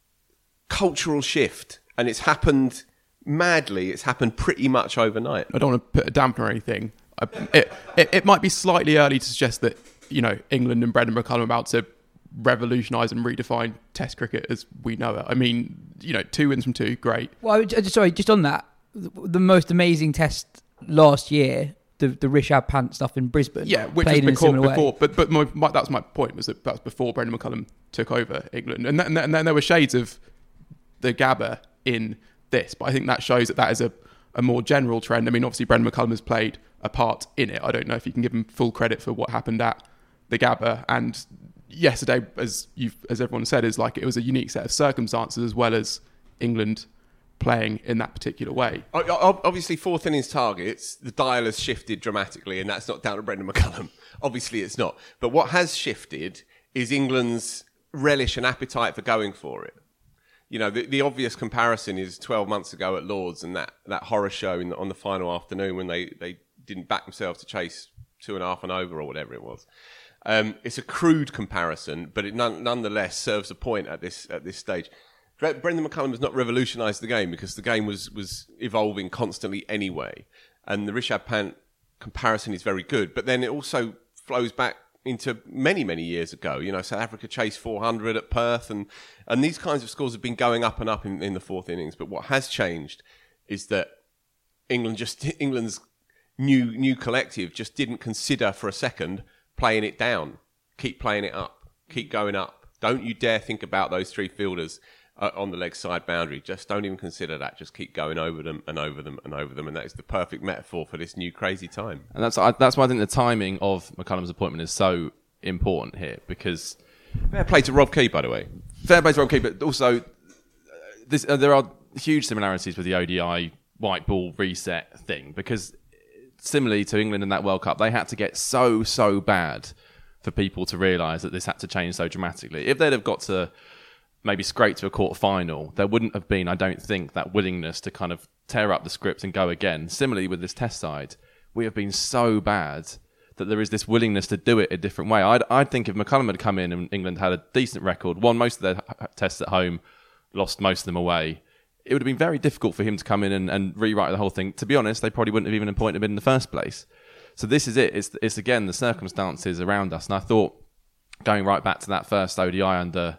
cultural shift, and it's happened madly. It's happened pretty much overnight. I don't want to put a damper or anything. I, it, it it might be slightly early to suggest that, you know, England and Brendan McCullum are about to revolutionise and redefine Test cricket as we know it. I mean, you know, two wins from two, great. Well, I would, sorry, just on that, the most amazing Test last year, the the Rishabh Pant stuff in Brisbane, yeah, which played was before, in a before way. but but my, my, that was my point, was that that was before Brendan McCullum took over England, and, that, and, that, and then there were shades of the Gabba in this, but I think that shows that that is a, a more general trend. I mean, obviously Brendan McCullum has played a part in it. I don't know if you can give him full credit for what happened at the Gabba, and yesterday, as you've as everyone said, is like it was a unique set of circumstances as well as England playing in that particular way. Obviously, fourth innings targets, the dial has shifted dramatically, and that's not down to Brendan McCullum. Obviously, it's not. But what has shifted is England's relish and appetite for going for it. You know, the, the obvious comparison is twelve months ago at Lords and that, that horror show in the, on the final afternoon when they, they didn't back themselves to chase two and a half and over or whatever it was. Um, it's a crude comparison, but it none, nonetheless serves a point at this at this stage. Brendan McCullum has not revolutionised the game because the game was, was evolving constantly anyway. And the Rishabh Pant comparison is very good. But then it also flows back into many, many years ago. You know, South Africa chased four hundred at Perth, and, and these kinds of scores have been going up and up in, in the fourth innings. But what has changed is that England just England's new new collective just didn't consider for a second playing it down. Keep playing it up. Keep going up. Don't you dare think about those three fielders uh, on the leg side boundary. Just don't even consider that. Just keep going over them and over them and over them. And that is the perfect metaphor for this new crazy time. And that's that's why I think the timing of McCullum's appointment is so important here, because fair play to Rob Key, by the way. Fair play to Rob Key, but also uh, this, uh, there are huge similarities with the O D I white ball reset thing, because similarly to England in that World Cup, they had to get so, so bad for people to realise that this had to change so dramatically. If they'd have got to maybe scrape to a quarter final, there wouldn't have been, I don't think, that willingness to kind of tear up the script and go again. Similarly with this test side, we have been so bad that there is this willingness to do it a different way. I'd, I'd think if McCullum had come in and England had a decent record, won most of their tests at home, lost most of them away, it would have been very difficult for him to come in and, and rewrite the whole thing. To be honest, they probably wouldn't have even appointed him in the first place. So this is it. It's, it's again, the circumstances around us. And I thought, going right back to that first O D I under,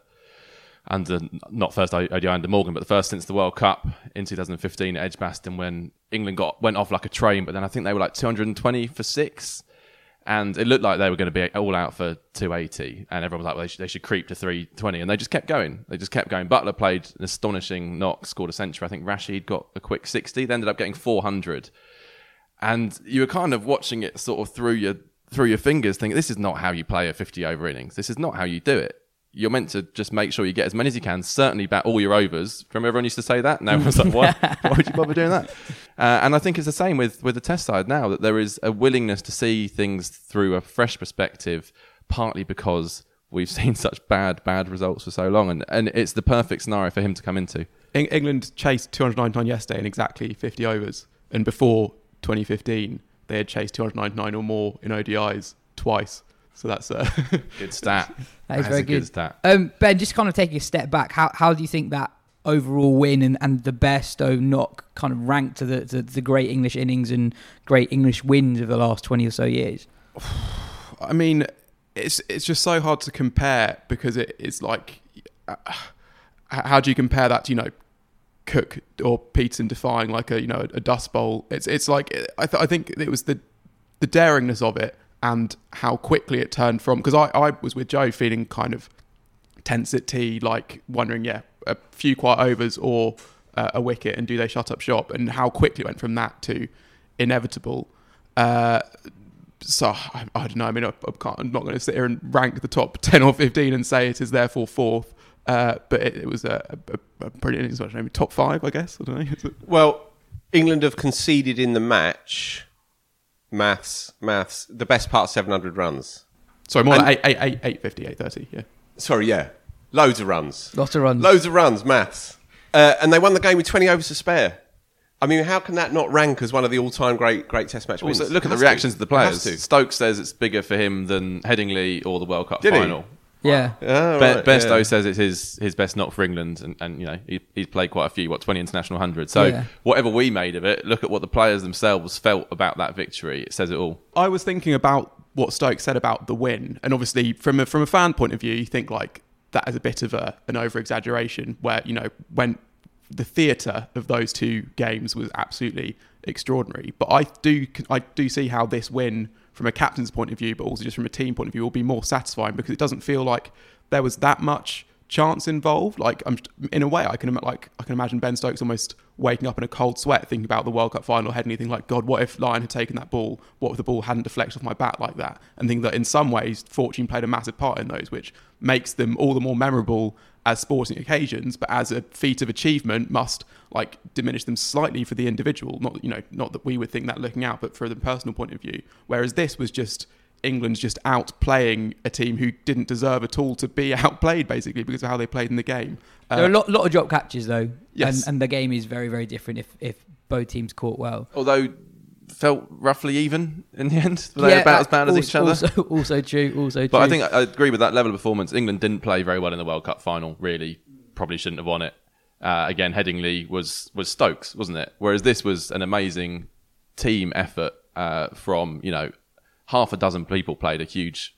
under not first O D I under Morgan, but the first since the World Cup in two thousand fifteen at Edgbaston, when England got went off like a train, but then I think they were like two hundred twenty for six. And it looked like they were going to be all out for two eighty, and everyone was like, well, they should, they should creep to three twenty, and they just kept going. They just kept going. Butler played an astonishing knock, scored a century. I think Rashid got a quick sixty. They ended up getting four hundred. And you were kind of watching it sort of through your through your fingers, thinking, this is not how you play a fifty-over innings. This is not how you do it. You're meant to just make sure you get as many as you can, certainly bat all your overs. Remember everyone used to say that? Now everyone's like, what? Why would you bother doing that? Uh, and I think it's the same with, with the test side now, that there is a willingness to see things through a fresh perspective, partly because we've seen such bad, bad results for so long. And, and it's the perfect scenario for him to come into. England chased two hundred ninety-nine yesterday in exactly fifty overs. And before twenty fifteen, they had chased two hundred ninety-nine or more in O D Is twice. So that's a good stat. That is that's very a good, good stat. Um, Ben, just kind of taking a step back, how how do you think that overall win and, and the Bairstow knock kind of rank to the, to the great English innings and great English wins of the last twenty or so years? I mean, it's it's just so hard to compare because it, it's like, uh, how do you compare that to, you know, Cook or Peterson defying like a, you know, a dust bowl? It's it's like, I, th- I think it was the the daringness of it and how quickly it turned from, because I, I was with Joe feeling kind of tense at tea, like wondering, yeah, a few quiet overs or uh, a wicket, and do they shut up shop? And how quickly it went from that to inevitable. Uh, so I, I don't know. I mean, I, I can't, I'm not going to sit here and rank the top ten or fifteen and say it is therefore fourth. Uh, but it, it was a, a, a pretty innings. I mean, top five, I guess. I don't know. Well, England have conceded in the match. Maths, maths. The best part, seven hundred runs. Sorry, more and, like eight, eight, eight, eight fifty, eight thirty. Yeah. Sorry, yeah, loads of runs. Lots of runs. Loads of runs. Maths, uh, and they won the game with twenty overs to spare. I mean, how can that not rank as one of the all-time great, great Test match wins? Also, look at the reactions of the players. Stokes says it's bigger for him than Headingley or the World Cup Did final. He? Yeah. Oh, Be- right, Bairstow yeah. says it's his, his best knock for England, and, and you know he, he's played quite a few, what, twenty international hundreds. So Yeah. whatever we made of it, look at what the players themselves felt about that victory. It says it all. I was thinking about what Stokes said about the win, and obviously from a, from a fan point of view, you think like that is a bit of a, an over-exaggeration, where, you know, when the theatre of those two games was absolutely extraordinary. But I do I do see how this win, from a captain's point of view, but also just from a team point of view, will be more satisfying, because it doesn't feel like there was that much chance involved. Like, I'm, in a way, I can like I can imagine Ben Stokes almost waking up in a cold sweat thinking about the World Cup final, head, and thinking like, God, what if Lyon had taken that ball? What if the ball hadn't deflected off my bat like that? And think that in some ways, fortune played a massive part in those, which makes them all the more memorable as sporting occasions, but as a feat of achievement must like diminish them slightly for the individual. Not that, you know, not that we would think that looking out, but for the personal point of view. Whereas this was just England's just outplaying a team who didn't deserve at all to be outplayed, basically, because of how they played in the game. Uh, There are a lot, lot of drop catches, though. Yes. And, and the game is very, very different if, if both teams caught well. Although felt roughly even in the end. Were they about as bad as also, each other? Also, also true, also true. But I think I agree with that level of performance. England didn't play very well in the World Cup final, really. Probably shouldn't have won it. Uh, again, Headingley was, was Stokes, wasn't it? Whereas this was an amazing team effort uh, from, you know, half a dozen people played a huge,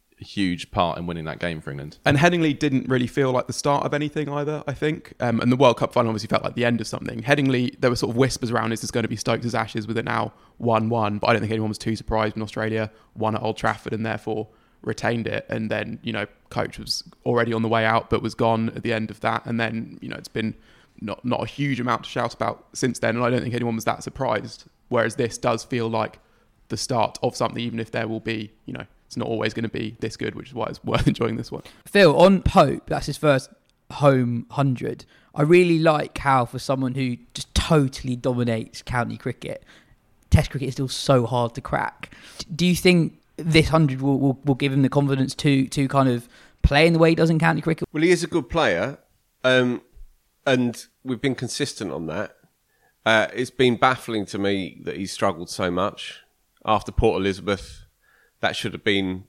huge part in winning that game for England. And Headingley didn't really feel like the start of anything either, I think. Um, and the World Cup final obviously felt like the end of something. Headingley, there were sort of whispers around, is this going to be Stokes' Ashes with it now one one? But I don't think anyone was too surprised when Australia won at Old Trafford and therefore retained it. And then, you know, coach was already on the way out but was gone at the end of that. And then, you know, it's been not, not a huge amount to shout about since then. And I don't think anyone was that surprised. Whereas this does feel like the start of something, even if there will be, you know, it's not always going to be this good, which is why it's worth enjoying this one. Phil, on Pope, that's his first home hundred. I really like how, for someone who just totally dominates county cricket, Test cricket is still so hard to crack. Do you think this hundred will, will, will give him the confidence to to kind of play in the way he does in county cricket? Well, he is a good player, um, and we've been consistent on that. Uh, it's been baffling to me that he's struggled so much. After Port Elizabeth, that should have been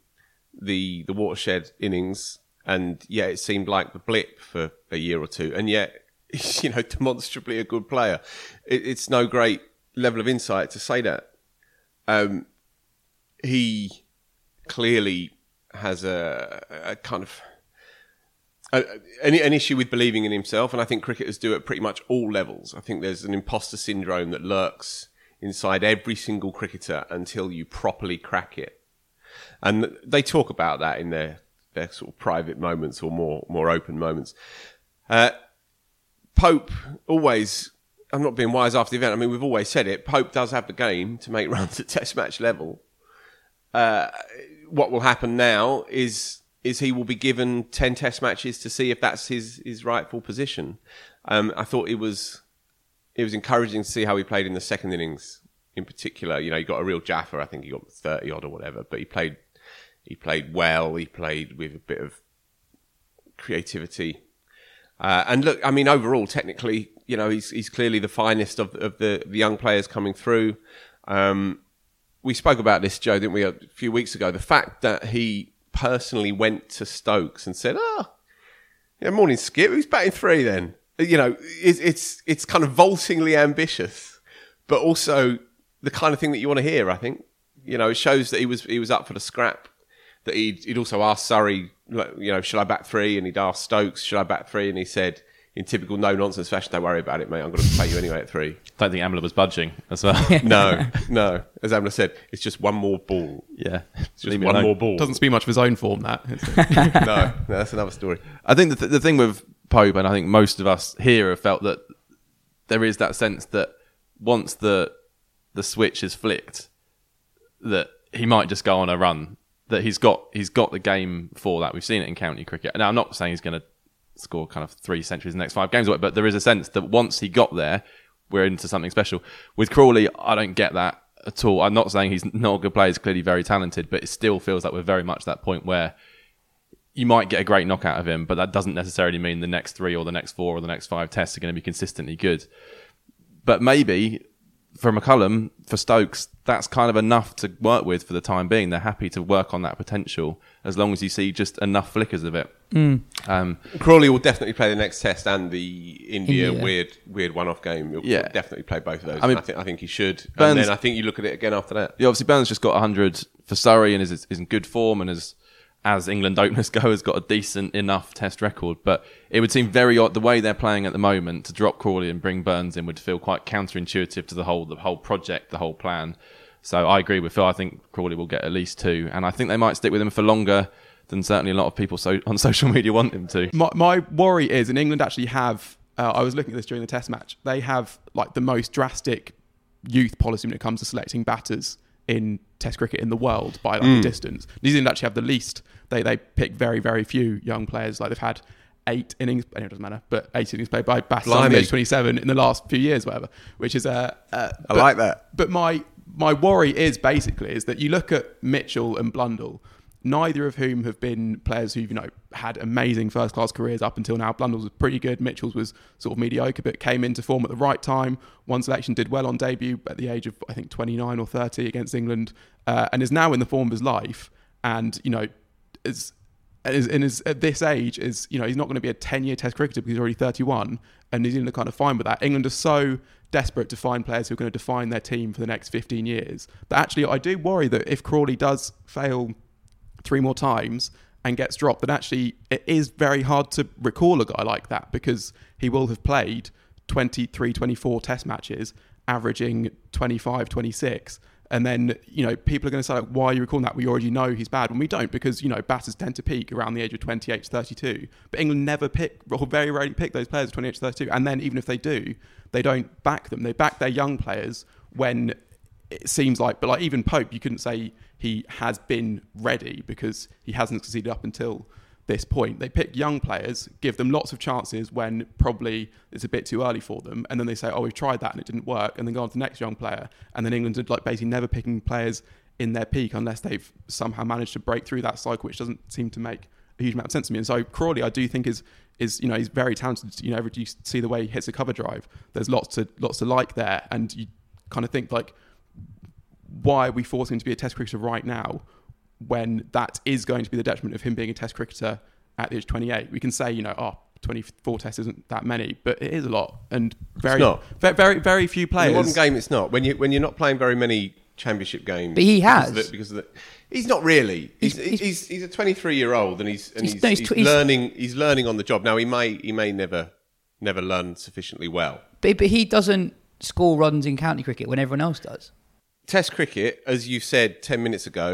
the the watershed innings, and yeah, it seemed like the blip for a year or two, and yet he's, you know, demonstrably a good player. It, it's no great level of insight to say that. Um, he clearly has a, a kind of a, an, an issue with believing in himself, and I think cricketers do at pretty much all levels. I think there's an imposter syndrome that lurks inside every single cricketer until you properly crack it. And they talk about that in their, their sort of private moments or more more open moments. Uh, Pope always, I'm not being wise after the event, I mean, we've always said it, Pope does have the game to make runs at test match level. Uh, what will happen now is is he will be given ten test matches to see if that's his, his rightful position. Um, I thought it was it was encouraging to see how he played in the second innings in particular. You know, he got a real jaffer, I think he got thirty odd or whatever, but he played he played well, he played with a bit of creativity. Uh, and look, I mean, overall, technically, you know, he's he's clearly the finest of, of the, the young players coming through. Um, we spoke about this, Joe, didn't we, a few weeks ago? The fact that he personally went to Stokes and said, "Ah, oh, yeah, morning, Skip. Who's batting three then?" You know, it's it's it's kind of vaultingly ambitious, but also the kind of thing that you want to hear. I think, you know, it shows that he was he was up for the scrap. That he'd, he'd also asked Surrey, you know, should I bat three? And he'd asked Stokes, should I bat three? And he said, in typical no-nonsense fashion, don't worry about it, mate. I'm going to play you anyway at three. Don't think Amler was budging as well. no, no. As Amler said, it's just one more ball. Yeah. It's just one more ball. Doesn't speak much of his own form, that. no, no, that's another story. I think the, th- the thing with Pope, and I think most of us here have felt that there is that sense that once the the switch is flicked, that he might just go on a run. That he's got he's got the game for that. We've seen it in county cricket. Now, I'm not saying he's going to score kind of three centuries in the next five games, but there is a sense that once he got there, we're into something special. With Crawley, I don't get that at all. I'm not saying he's not a good player. He's clearly very talented, but it still feels like we're very much that point where you might get a great knock out of him, but that doesn't necessarily mean the next three or the next four or the next five tests are going to be consistently good. But maybe for McCullum, for Stokes, that's kind of enough to work with for the time being. They're happy to work on that potential as long as you see just enough flickers of it. Mm. Um, Crawley will definitely play the next test and the India, India. weird weird one-off game. He'll Yeah. definitely play both of those. I mean, I think I think he should. Burns- and then I think you look at it again after that. Yeah, obviously Burns just got one hundred for Surrey and is, is in good form and is, as England openers go, has got a decent enough test record. But it would seem very odd, the way they're playing at the moment, to drop Crawley and bring Burns in would feel quite counterintuitive to the whole the whole project, the whole plan. So I agree with Phil. I think Crawley will get at least two. And I think they might stick with him for longer than certainly a lot of people so, on social media want him to. My, my worry is, and England actually have, uh, I was looking at this during the test match, they have like the most drastic youth policy when it comes to selecting batters in test cricket in the world by like Mm. a distance. New Zealand actually have the least. They they pick very, very few young players. Like they've had eight innings, anyway, it doesn't matter, but eight innings played by batters under the age twenty-seven in the last few years, whatever, which is... Uh, uh, I but, like that. But my my worry is basically is that you look at Mitchell and Blundell, neither of whom have been players who've, you know, had amazing first-class careers up until now. Blundell's was pretty good. Mitchell's was sort of mediocre, but came into form at the right time. One selection, did well on debut at the age of, I think, twenty-nine or thirty against England, uh, and is now in the form of his life. And, you know, is, is, in his, at this age, is you know he's not going to be a ten-year Test cricketer because he's already thirty-one, and New Zealand are kind of fine with that. England are so desperate to find players who are going to define their team for the next fifteen years that actually I do worry that if Crawley does fail three more times and gets dropped, then actually it is very hard to recall a guy like that because he will have played twenty-three, twenty-four test matches, averaging twenty-five, twenty-six. And then, you know, people are going to say, like, why are you recalling that? We already know he's bad. When we don't, because, you know, batters tend to peak around the age of twenty-eight to thirty-two. But England never pick, or very rarely pick those players twenty-eight to thirty-two. And then even if they do, they don't back them. They back their young players when it seems like, but like even Pope, you couldn't say he has been ready because he hasn't succeeded up until this point. They pick young players, give them lots of chances when probably it's a bit too early for them, and then they say, oh, we've tried that and it didn't work, and then go on to the next young player. And then England are like basically never picking players in their peak unless they've somehow managed to break through that cycle, which doesn't seem to make a huge amount of sense to me. And so Crawley, I do think is is you know he's very talented. You know, every you see the way he hits a cover drive. There's lots to lots to like there, and you kind of think like, why are we forcing him to be a Test cricketer right now when that is going to be the detriment of him being a Test cricketer at the age of twenty-eight? We can say, you know, oh, twenty-four tests isn't that many, but it is a lot, and very, not. very, very, very few players. In the modern game, it's not. When you when you're not playing very many championship games, But he has. because of the, because of the, he's not really. He's he's, he's he's a twenty-three year old, and he's and He's- he's, no, he's he's tw- he's- learning. He's learning on the job. Now he may he may never never learn sufficiently well. But, but he doesn't score runs in county cricket when everyone else does. Test cricket, as you said ten minutes ago,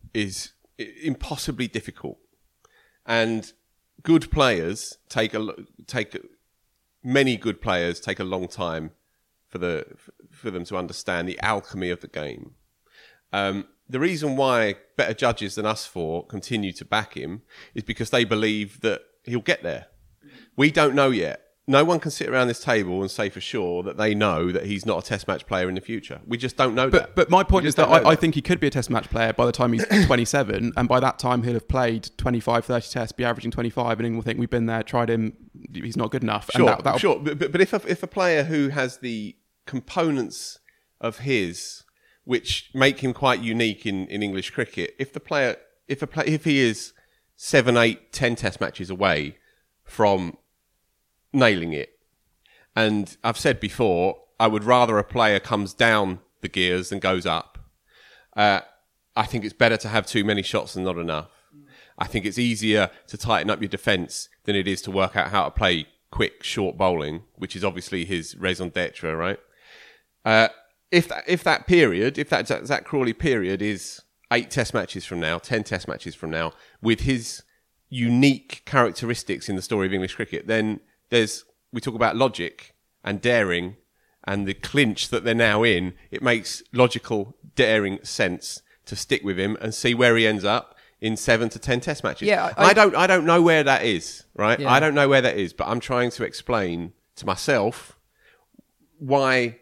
is impossibly difficult, and good players take a take many good players take a long time for the for them to understand the alchemy of the game. Um, the reason why better judges than us four continue to back him is because they believe that he'll get there. We don't know yet. No one can sit around this table and say for sure that they know that he's not a Test match player in the future. We just don't know but, that. But my point we is that, that I, I think he could be a Test match player by the time he's twenty-seven, and by that time he'll have played twenty-five, thirty tests, be averaging twenty-five, and England will think we've been there, tried him, he's not good enough. Sure, and that, sure. But, but if, a, if a player who has the components of his, which make him quite unique in, in English cricket, if the player, if a play, if he is seven, eight, ten Test matches away from nailing it, and I've said before, I would rather a player comes down the gears than goes up. Uh, I think it's better to have too many shots than not enough. I think it's easier to tighten up your defence than it is to work out how to play quick, short bowling, which is obviously his raison d'etre, right? Uh, if that, if that period, if that Zach Crawley period is eight Test matches from now, ten Test matches from now, with his unique characteristics in the story of English cricket, then there's we talk about logic and daring and the clinch that they're now in. It makes logical, daring sense to stick with him and see where he ends up in seven to ten Test matches. Yeah, I, I don't, I don't know where that is, right? Yeah. I don't know where that is, but I'm trying to explain to myself why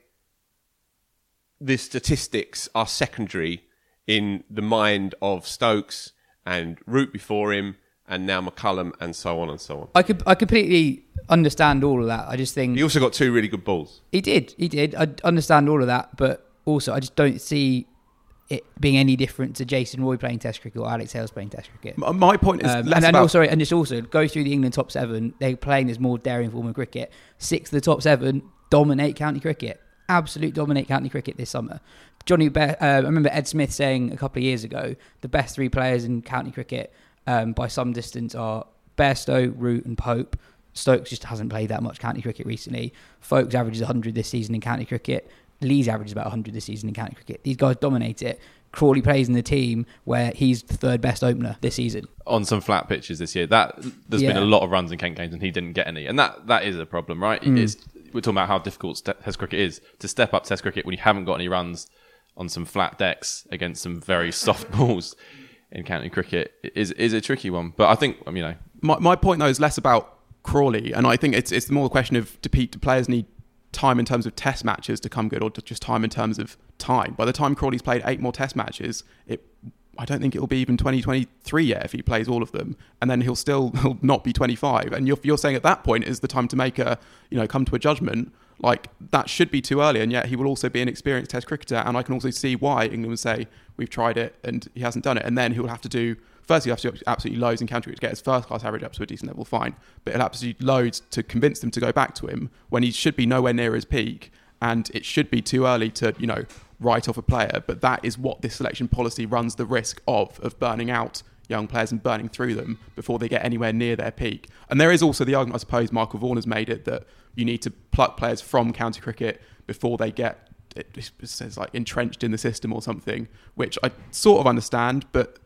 the statistics are secondary in the mind of Stokes and Root before him, and now McCullum, and so on and so on. I could, I completely understand all of that. I just think he also got two really good balls. He did, he did. I understand all of that, but also I just don't see it being any different to Jason Roy playing Test cricket or Alex Hales playing Test cricket. My point is, um, less and, and about... also, and just also go through the England top seven. They're playing this more daring form of cricket. Six of the top seven dominate county cricket. Absolute dominate county cricket this summer. Johnny, Be- uh, I remember Ed Smith saying a couple of years ago, the best three players in county cricket um, by some distance are Bairstow, Root and Pope. Stokes just hasn't played that much county cricket recently. Folkes averages one hundred this season in county cricket. Lees averages about one hundred this season in county cricket. These guys dominate it. Crawley plays in the team where he's the third best opener this season. On some flat pitches this year, that there's Yeah. been a lot of runs in Kent games and he didn't get any. And that, that is a problem, right? Mm. It's, we're talking about how difficult st- Test cricket is. To step up Test cricket when you haven't got any runs on some flat decks against some very soft balls in county cricket is is a tricky one. But I think, you know... My, my point, though, is less about Crawley, and I think it's it's more the question of do, pe- do players need time in terms of Test matches to come good, or just time in terms of time? By the time Crawley's played eight more Test matches, it I don't think it will be even twenty twenty-three yet if he plays all of them, and then he'll still he'll not be twenty-five. And you're you're saying at that point is the time to make a you know come to a judgment. Like, that should be too early, and yet he will also be an experienced Test cricketer, and I can also see why England would say we've tried it and he hasn't done it, and then he'll have to do. First, he'll have to do absolutely loads in county cricket to get his first class average up to a decent level, fine. But he'll have to do loads to convince them to go back to him when he should be nowhere near his peak, and it should be too early to, you know, write off a player. But that is what this selection policy runs the risk of, of burning out young players and burning through them before they get anywhere near their peak. And there is also the argument, I suppose, Michael Vaughan has made it, that you need to pluck players from county cricket before they get, it says like entrenched in the system or something, which I sort of understand, but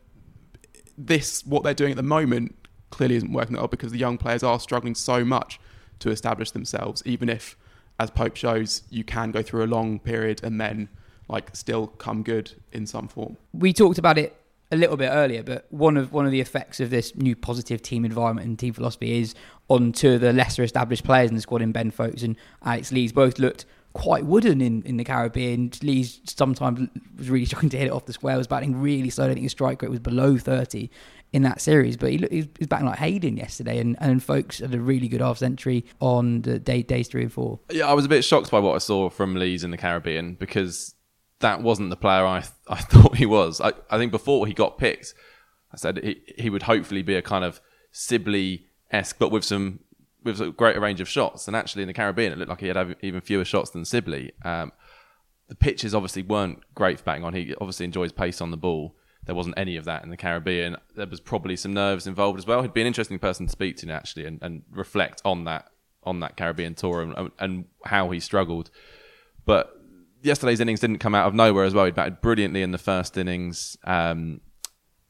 this, what they're doing at the moment, clearly isn't working at all because the young players are struggling so much to establish themselves, even if, as Pope shows, you can go through a long period and then like still come good in some form. We talked about it a little bit earlier, but one of one of the effects of this new positive team environment and team philosophy is on two of the lesser established players in the squad, in Ben Folkes and Alex Lees. Both looked quite wooden in, in the Caribbean. Lees sometimes was really struggling to hit it off the square, was batting really slow. I think his strike rate was below thirty in that series, but he, looked, he was batting like Hayden yesterday, and, and Folkes had a really good half century on the day, days three and four. Yeah, I was a bit shocked by what I saw from Lees in the Caribbean because that wasn't the player I th- I thought he was. I, I think before he got picked, I said he, he would hopefully be a kind of Sibley-esque, but with some with a greater range of shots. And actually in the Caribbean, it looked like he had even fewer shots than Sibley. Um, the pitches obviously weren't great for batting on. He obviously enjoys pace on the ball. There wasn't any of that in the Caribbean. There was probably some nerves involved as well. He'd be an interesting person to speak to actually and, and reflect on that on that Caribbean tour and, and how he struggled. But yesterday's innings didn't come out of nowhere as well. He batted brilliantly in the first innings. Um,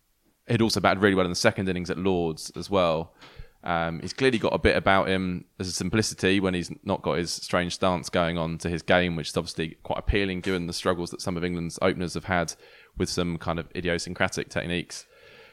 he'd also batted really well in the second innings at Lords as well. Um, he's clearly got a bit about him. There's a simplicity when he's not got his strange stance going on to his game, which is obviously quite appealing given the struggles that some of England's openers have had with some kind of idiosyncratic techniques.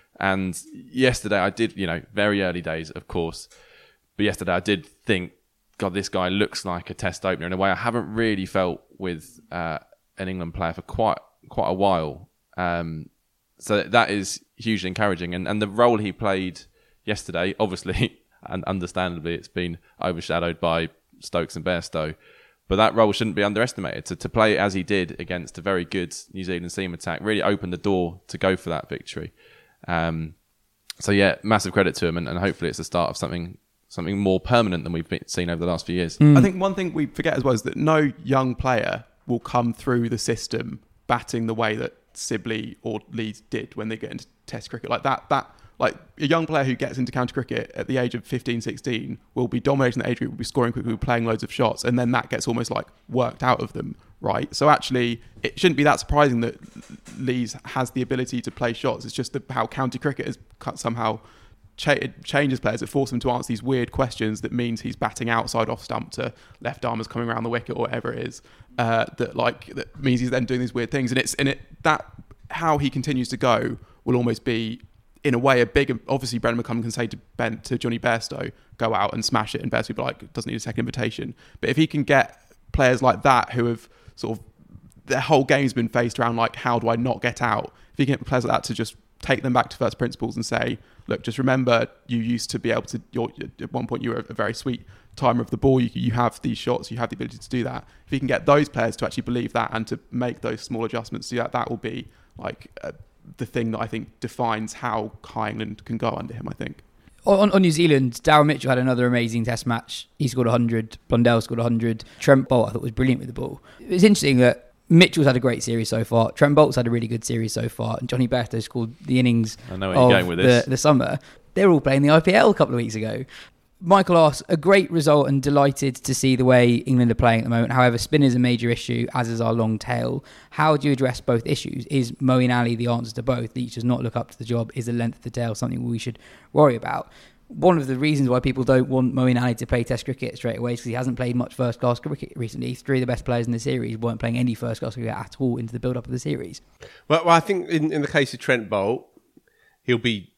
And yesterday I did, you know, very early days, of course, but yesterday I did think, God, this guy looks like a test opener in a way I haven't really felt with uh, an England player for quite quite a while. Um, so that is hugely encouraging. And, and the role he played yesterday, obviously, and understandably, it's been overshadowed by Stokes and Bairstow. But that role shouldn't be underestimated. To, to play as he did against a very good New Zealand seam attack really opened the door to go for that victory. Um, so yeah, massive credit to him, and, and hopefully it's the start of something something more permanent than we've been, seen over the last few years. Mm. I think one thing we forget as well is that no young player will come through the system batting the way that Sibley or Leeds did when they get into Test cricket. Like that, that like a young player who gets into county cricket at the age of fifteen, sixteen will be dominating the age group, will be scoring quickly, will be playing loads of shots, and then that gets almost like worked out of them, right? So actually, it shouldn't be that surprising that Leeds has the ability to play shots. It's just the, how county cricket has somehow cha- changes players. It forces them to answer these weird questions that means he's batting outside off stump to left armers coming around the wicket or whatever it is. Uh, that like that means he's then doing these weird things, and it's and it that how he continues to go will almost be, in a way, a big. Obviously, Brendan McCullum can say to Ben to Johnny Bairstow, go out and smash it, and Bairstow will be like, doesn't need a second invitation. But if he can get players like that who have sort of their whole game's been faced around like, how do I not get out? If he can get players like that to just take them back to first principles and say, look, just remember, you used to be able to. You're, at one point, you were a very sweet timer of the ball. You, you have these shots. You have the ability to do that. If he can get those players to actually believe that and to make those small adjustments to that, that will be like uh, the thing that I think defines how high England can go under him, I think. On, on New Zealand, Darryl Mitchell had another amazing test match. He scored one hundred. Blundell scored one hundred. Trent Boult, I thought, was brilliant with the ball. It's interesting that Mitchell's had a great series so far. Trent Boult's had a really good series so far. And Johnny Bairstow scored the innings I know where you're going with the, this. the summer. They were all playing the I P L a couple of weeks ago. Michael asks, a great result and delighted to see the way England are playing at the moment. However, spin is a major issue, as is our long tail. How do you address both issues? Is Moeen Ali the answer to both? Leach does not look up to the job. Is the length of the tail something we should worry about? One of the reasons why people don't want Moeen Ali to play Test cricket straight away is because he hasn't played much first-class cricket recently. Three of the best players in the series weren't playing any first-class cricket at all into the build-up of the series. Well, well I think in, in the case of Trent Boult, he'll be...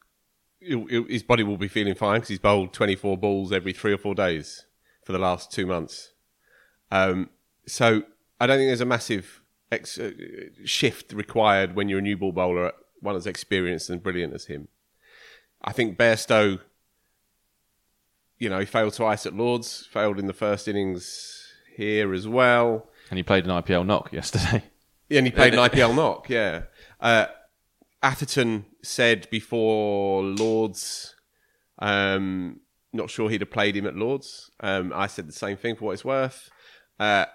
He'll, he'll, his body will be feeling fine because he's bowled twenty-four balls every three or four days for the last two months. Um, so I don't think there's a massive ex- uh, shift required when you're a new ball bowler, one as experienced and brilliant as him. I think Bairstow, you know, he failed twice at Lords, failed in the first innings here as well. And he played an I P L knock yesterday. Yeah, and he played an I P L knock, yeah. Uh, Atherton said before Lords, um, not sure he'd have played him at Lords. Um, I said the same thing for what it's worth. Uh,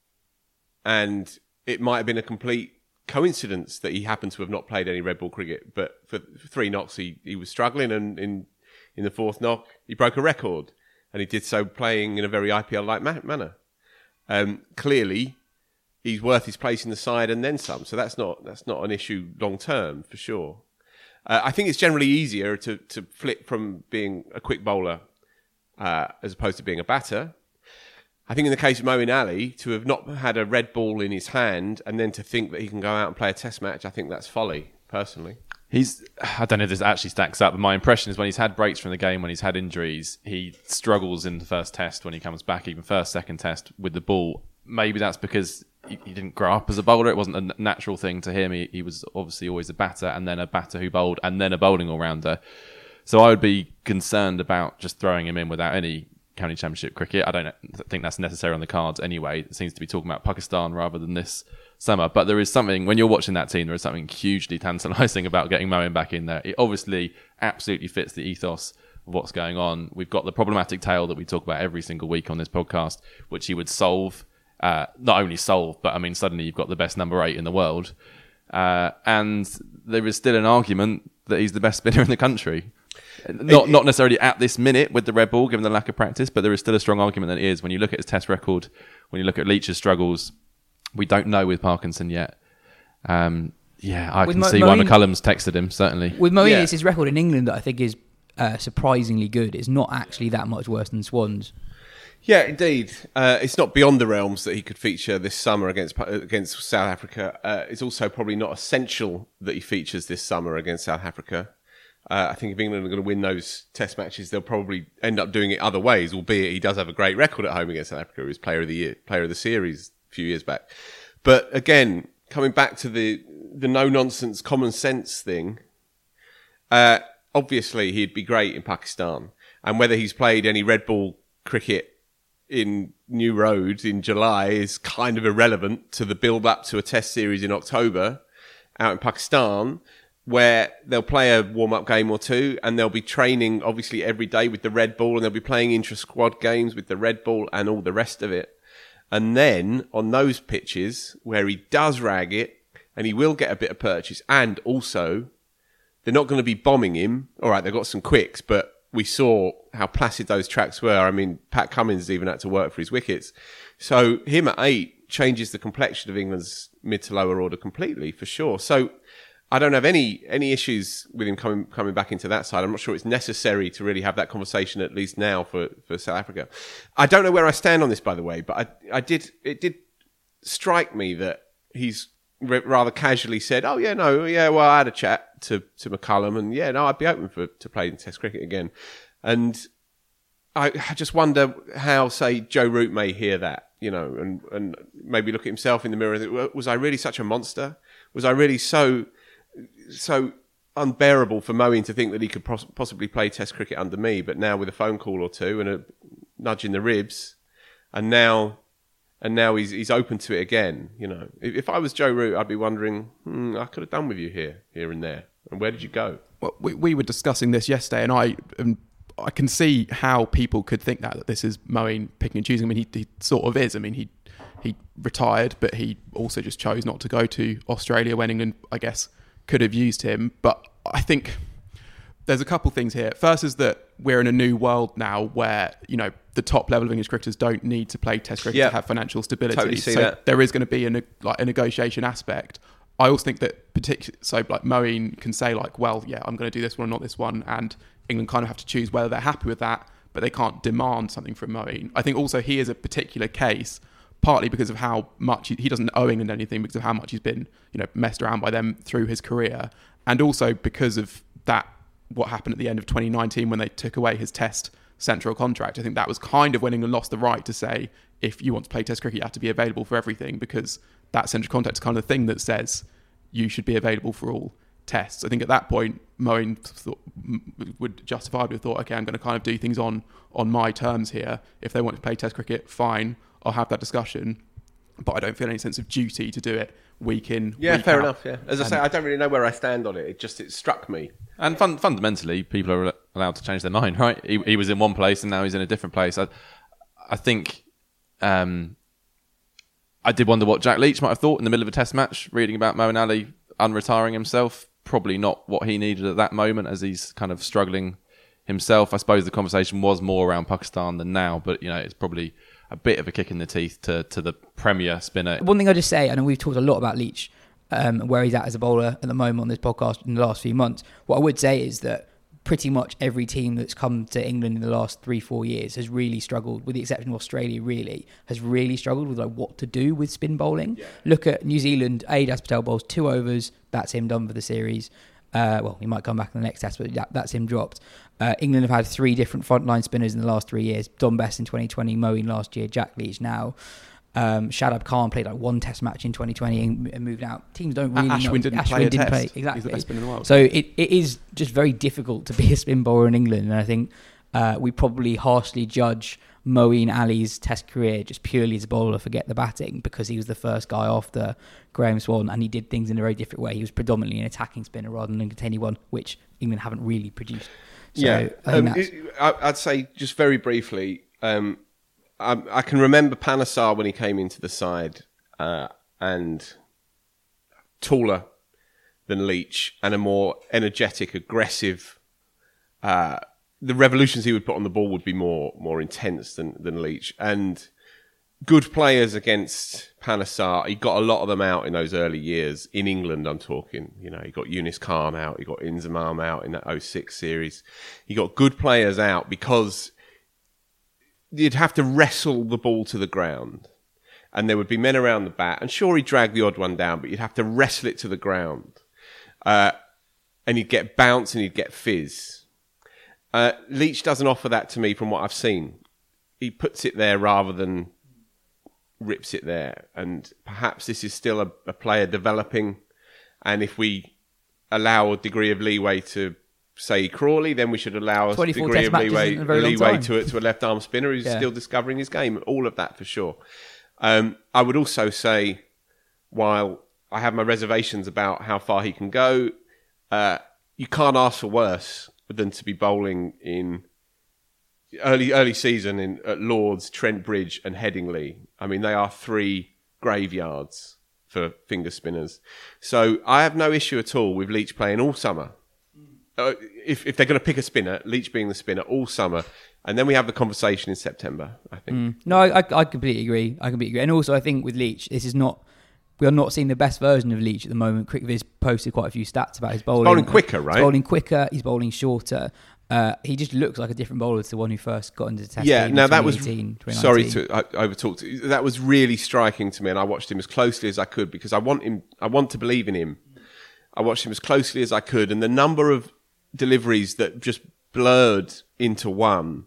and it might have been a complete coincidence that he happened to have not played any red ball cricket. But for, for three knocks, he, he was struggling. And in, in the fourth knock, he broke a record. And he did so playing in a very I P L-like ma- manner. Um, clearly... he's worth his place in the side and then some. So that's not that's not an issue long term for sure. Uh, I think it's generally easier to to flip from being a quick bowler uh, as opposed to being a batter. I think in the case of Moeen Ali, to have not had a red ball in his hand and then to think that he can go out and play a test match, I think that's folly, personally. He's, I don't know if this actually stacks up, but my impression is when he's had breaks from the game, when he's had injuries, he struggles in the first test when he comes back, even first, second test with the ball. Maybe that's because he, he didn't grow up as a bowler. It wasn't a natural thing to him. He, he was obviously always a batter and then a batter who bowled and then a bowling all-rounder. So I would be concerned about just throwing him in without any county championship cricket. I don't think that's necessary on the cards anyway. It seems to be talking about Pakistan rather than this summer. But there is something, when you're watching that team, there is something hugely tantalising about getting Moeen back in there. It obviously absolutely fits the ethos of what's going on. We've got the problematic tail that we talk about every single week on this podcast, which he would solve. Uh, not only solve, but I mean, suddenly you've got the best number eight in the world. Uh, and there is still an argument that he's the best spinner in the country. Not not necessarily at this minute with the red ball, given the lack of practice, but there is still a strong argument that it is. When you look at his test record, when you look at Leach's struggles, we don't know with Parkinson yet. Um, Yeah, I With can Mo- see Moeen- why McCullum's texted him, certainly. With Moeen, Yeah. it's his record in England that I think is uh, surprisingly good. It's not actually that much worse than Swan's. Yeah, indeed. Uh, it's not beyond the realms that he could feature this summer against against South Africa. Uh, it's also probably not essential that he features this summer against South Africa. Uh, I think if England are going to win those Test matches, they'll probably end up doing it other ways. Albeit he does have a great record at home against South Africa. He was Player of the Year, Player of the Series a few years back. But again, coming back to the the no nonsense common sense thing, uh, obviously he'd be great in Pakistan, and whether he's played any red ball cricket in New Road in July is kind of irrelevant to the build up to a Test series in October out in Pakistan, where they'll play a warm up game or two and they'll be training obviously every day with the red ball, and they'll be playing intra squad games with the red ball and all the rest of it. And then on those pitches where he does rag it, and he will get a bit of purchase, and also they're not going to be bombing him. All right, they've got some quicks, but we saw how placid those tracks were. I mean, Pat Cummins even had to work for his wickets. So him at eight changes the complexion of England's mid to lower order completely, for sure. So I don't have any any issues with him coming coming back into that side. I'm not sure it's necessary to really have that conversation, at least now, for, for South Africa. I don't know where I stand on this, by the way, but I, I did it did strike me that he's rather casually said, "Oh yeah, no, yeah, well, I had a chat to, to McCullum, and yeah, no, I'd be open for to play in Test cricket again." And I, I just wonder how, say, Joe Root may hear that, you know, and and maybe look at himself in the mirror and think, was I really such a monster? Was I really so so unbearable for Moeen to think that he could pos- possibly play Test cricket under me? But now with a phone call or two and a nudge in the ribs, and now. And now he's he's open to it again. You know, if, if I was Joe Root, I'd be wondering, hmm, I could have done with you here, here and there. And where did you go? Well, we, we were discussing this yesterday, and I um, I can see how people could think that that this is Moeen picking and choosing. I mean, he, he sort of is. I mean, he he retired, but he also just chose not to go to Australia when England, I guess, could have used him. But I think there's a couple things here. First is that we're in a new world now where, you know, the top level of English cricketers don't need to play Test cricket Yep. to have financial stability. Totally see so that. there is going to be a ne- like a negotiation aspect. I also think that particular so like Moeen can say like, well, yeah, I'm going to do this one, not this one, and England kind of have to choose whether they're happy with that, but they can't demand something from Moeen. I think also he is a particular case, partly because of how much he, he doesn't owe England anything, because of how much he's been, you know, messed around by them through his career, and also because of that what happened at the end of twenty nineteen when they took away his Test central contract. I think that was kind of when England lost the right to say, if you want to play Test cricket, you have to be available for everything, because that central contract is kind of the thing that says you should be available for all tests. I think at that point, Moeen thought, would justifiably have thought, okay, I'm going to kind of do things on on my terms here. If they want to play Test cricket, fine, I'll have that discussion. But I don't feel any sense of duty to do it week in, Yeah, week fair out. enough, yeah. As I And- say, I don't really know where I stand on it. It just, it struck me. And fun, fundamentally, people are allowed to change their mind, right? He, he was in one place and now he's in a different place. I, I think um, I did wonder what Jack Leach might have thought in the middle of a Test match, reading about Moeen Ali unretiring himself. Probably not what he needed at that moment, as he's kind of struggling himself. I suppose the conversation was more around Pakistan than now, but you know, it's probably a bit of a kick in the teeth to, to the Premier spinner. One thing I'll just say, I know we've talked a lot about Leach, um, where he's at as a bowler at the moment on this podcast in the last few months. What I would say is that pretty much every team that's come to England in the last three, four years has really struggled, with the exception of Australia, really, has really struggled with like what to do with spin bowling. Yeah. Look at New Zealand, Ajaz Patel bowls two overs, that's him done for the series. Uh, well, he might come back in the next test, but that, that's him dropped. Uh, England have had three different frontline spinners in the last three years. Don Best in twenty twenty, Moeen last year, Jack Leach now. Um, Shadab Khan played like one test match in twenty twenty and, and moved out. Teams don't really Ashwin know. didn't Ashwin play a didn't test. play. He's Exactly. the best spinner in the world. So it, it is just very difficult to be a spin bowler in England. And I think uh, we probably harshly judge Moeen Ali's test career just purely as a bowler, forget the batting, because he was the first guy after Graham Swan and he did things in a very different way. He was predominantly an attacking spinner rather than a containing one, which England haven't really produced. So yeah, I um, think that's, it, I, I'd say just very briefly, um, I, I can remember Panesar when he came into the side uh, and taller than Leach and a more energetic, aggressive. Uh, the revolutions he would put on the ball would be more more intense than, than Leach. And good players against Panesar, he got a lot of them out in those early years. In England, I'm talking. You know, he got Yunus Khan out, he got Inzamam out in that oh six series. He got good players out because you'd have to wrestle the ball to the ground. And there would be men around the bat. And sure, he'd drag the odd one down, but you'd have to wrestle it to the ground. Uh, and you'd get bounce and you'd get fizz. Uh, Leach doesn't offer that to me from what I've seen. He puts it there rather than rips it there. And perhaps this is still a, a player developing. And if we allow a degree of leeway to, say, Crawley, then we should allow a degree of leeway, leeway to, a, to a left-arm spinner who's yeah. still discovering his game. All of that for sure. Um, I would also say, while I have my reservations about how far he can go, uh, you can't ask for worse than to be bowling in early early season in at Lords, Trent Bridge and Headingley. I mean, they are three graveyards for finger spinners. So I have no issue at all with Leach playing all summer. Uh, if if they're going to pick a spinner, Leach being the spinner all summer, and then we have the conversation in September, I think. Mm. No, I, I I completely agree. I completely agree. And also, I think with Leach, this is not... We are not seeing the best version of Leach at the moment. CricViz posted quite a few stats about his bowling. He's bowling quicker, right? He's bowling quicker. He's bowling shorter. Uh, he just looks like a different bowler to the one who first got into the test. Yeah, team now in that was... twenty Sorry to I, overtalk. That was really striking to me, and I watched him as closely as I could because I want him. I want to believe in him. I watched him as closely as I could, and the number of deliveries that just blurred into one,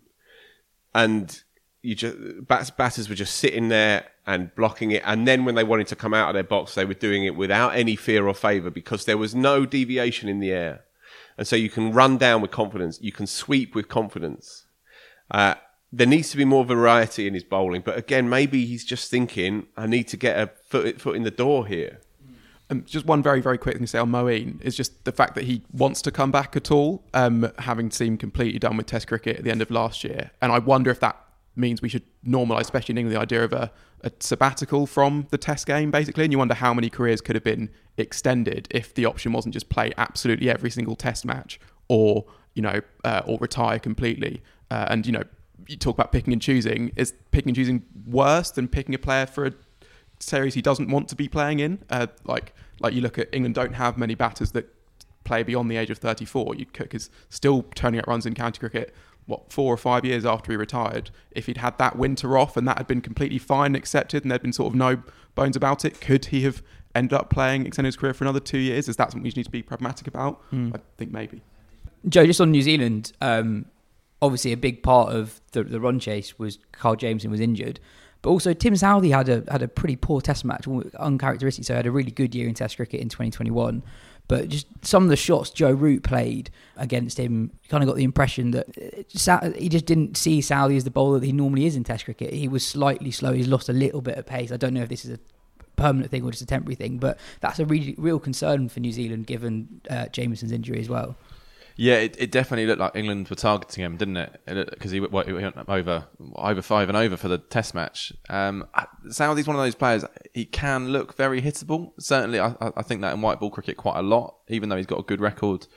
and you just batters were just sitting there and blocking it, and then when they wanted to come out of their box, they were doing it without any fear or favour because there was no deviation in the air, and so you can run down with confidence, you can sweep with confidence. Uh, there needs to be more variety in his bowling, but again, maybe he's just thinking, I need to get a foot foot in the door here. Um, just one very, very quick thing to say on Moeen is just the fact that he wants to come back at all, um, having seemed completely done with Test cricket at the end of last year. And I wonder if that means we should normalise, especially in England, the idea of a, a sabbatical from the Test game, basically. And you wonder how many careers could have been extended if the option wasn't just play absolutely every single Test match or, you know, uh, or retire completely. Uh, and, you know, you talk about picking and choosing. Is picking and choosing worse than picking a player for a series he doesn't want to be playing in? Uh, like like you look at England, don't have many batters that play beyond the age of thirty-four. You Cook is still turning out runs in county cricket, what, four or five years after he retired. If he'd had that winter off and that had been completely fine and accepted and there'd been sort of no bones about it, could he have ended up playing, extended his career for another two years? Is that something you need to be pragmatic about? Mm. I think maybe. Joe, just on New Zealand, um, obviously a big part of the, the run chase was Kyle Jameson was injured. But also Tim Southee had a had a pretty poor Test match, uncharacteristic. So he had a really good year in Test cricket in twenty twenty-one. But just some of the shots Joe Root played against him, kind of got the impression that he just didn't see Southee as the bowler that he normally is in Test cricket. He was slightly slow. He's lost a little bit of pace. I don't know if this is a permanent thing or just a temporary thing, but that's a really real concern for New Zealand given uh, Jameson's injury as well. Yeah, it, it definitely looked like England were targeting him, didn't it? Because he, well, he went over over five and over for the Test match. Um, Southee's one of those players. He can look very hittable. Certainly, I, I think that in white ball cricket quite a lot, even though he's got a good record.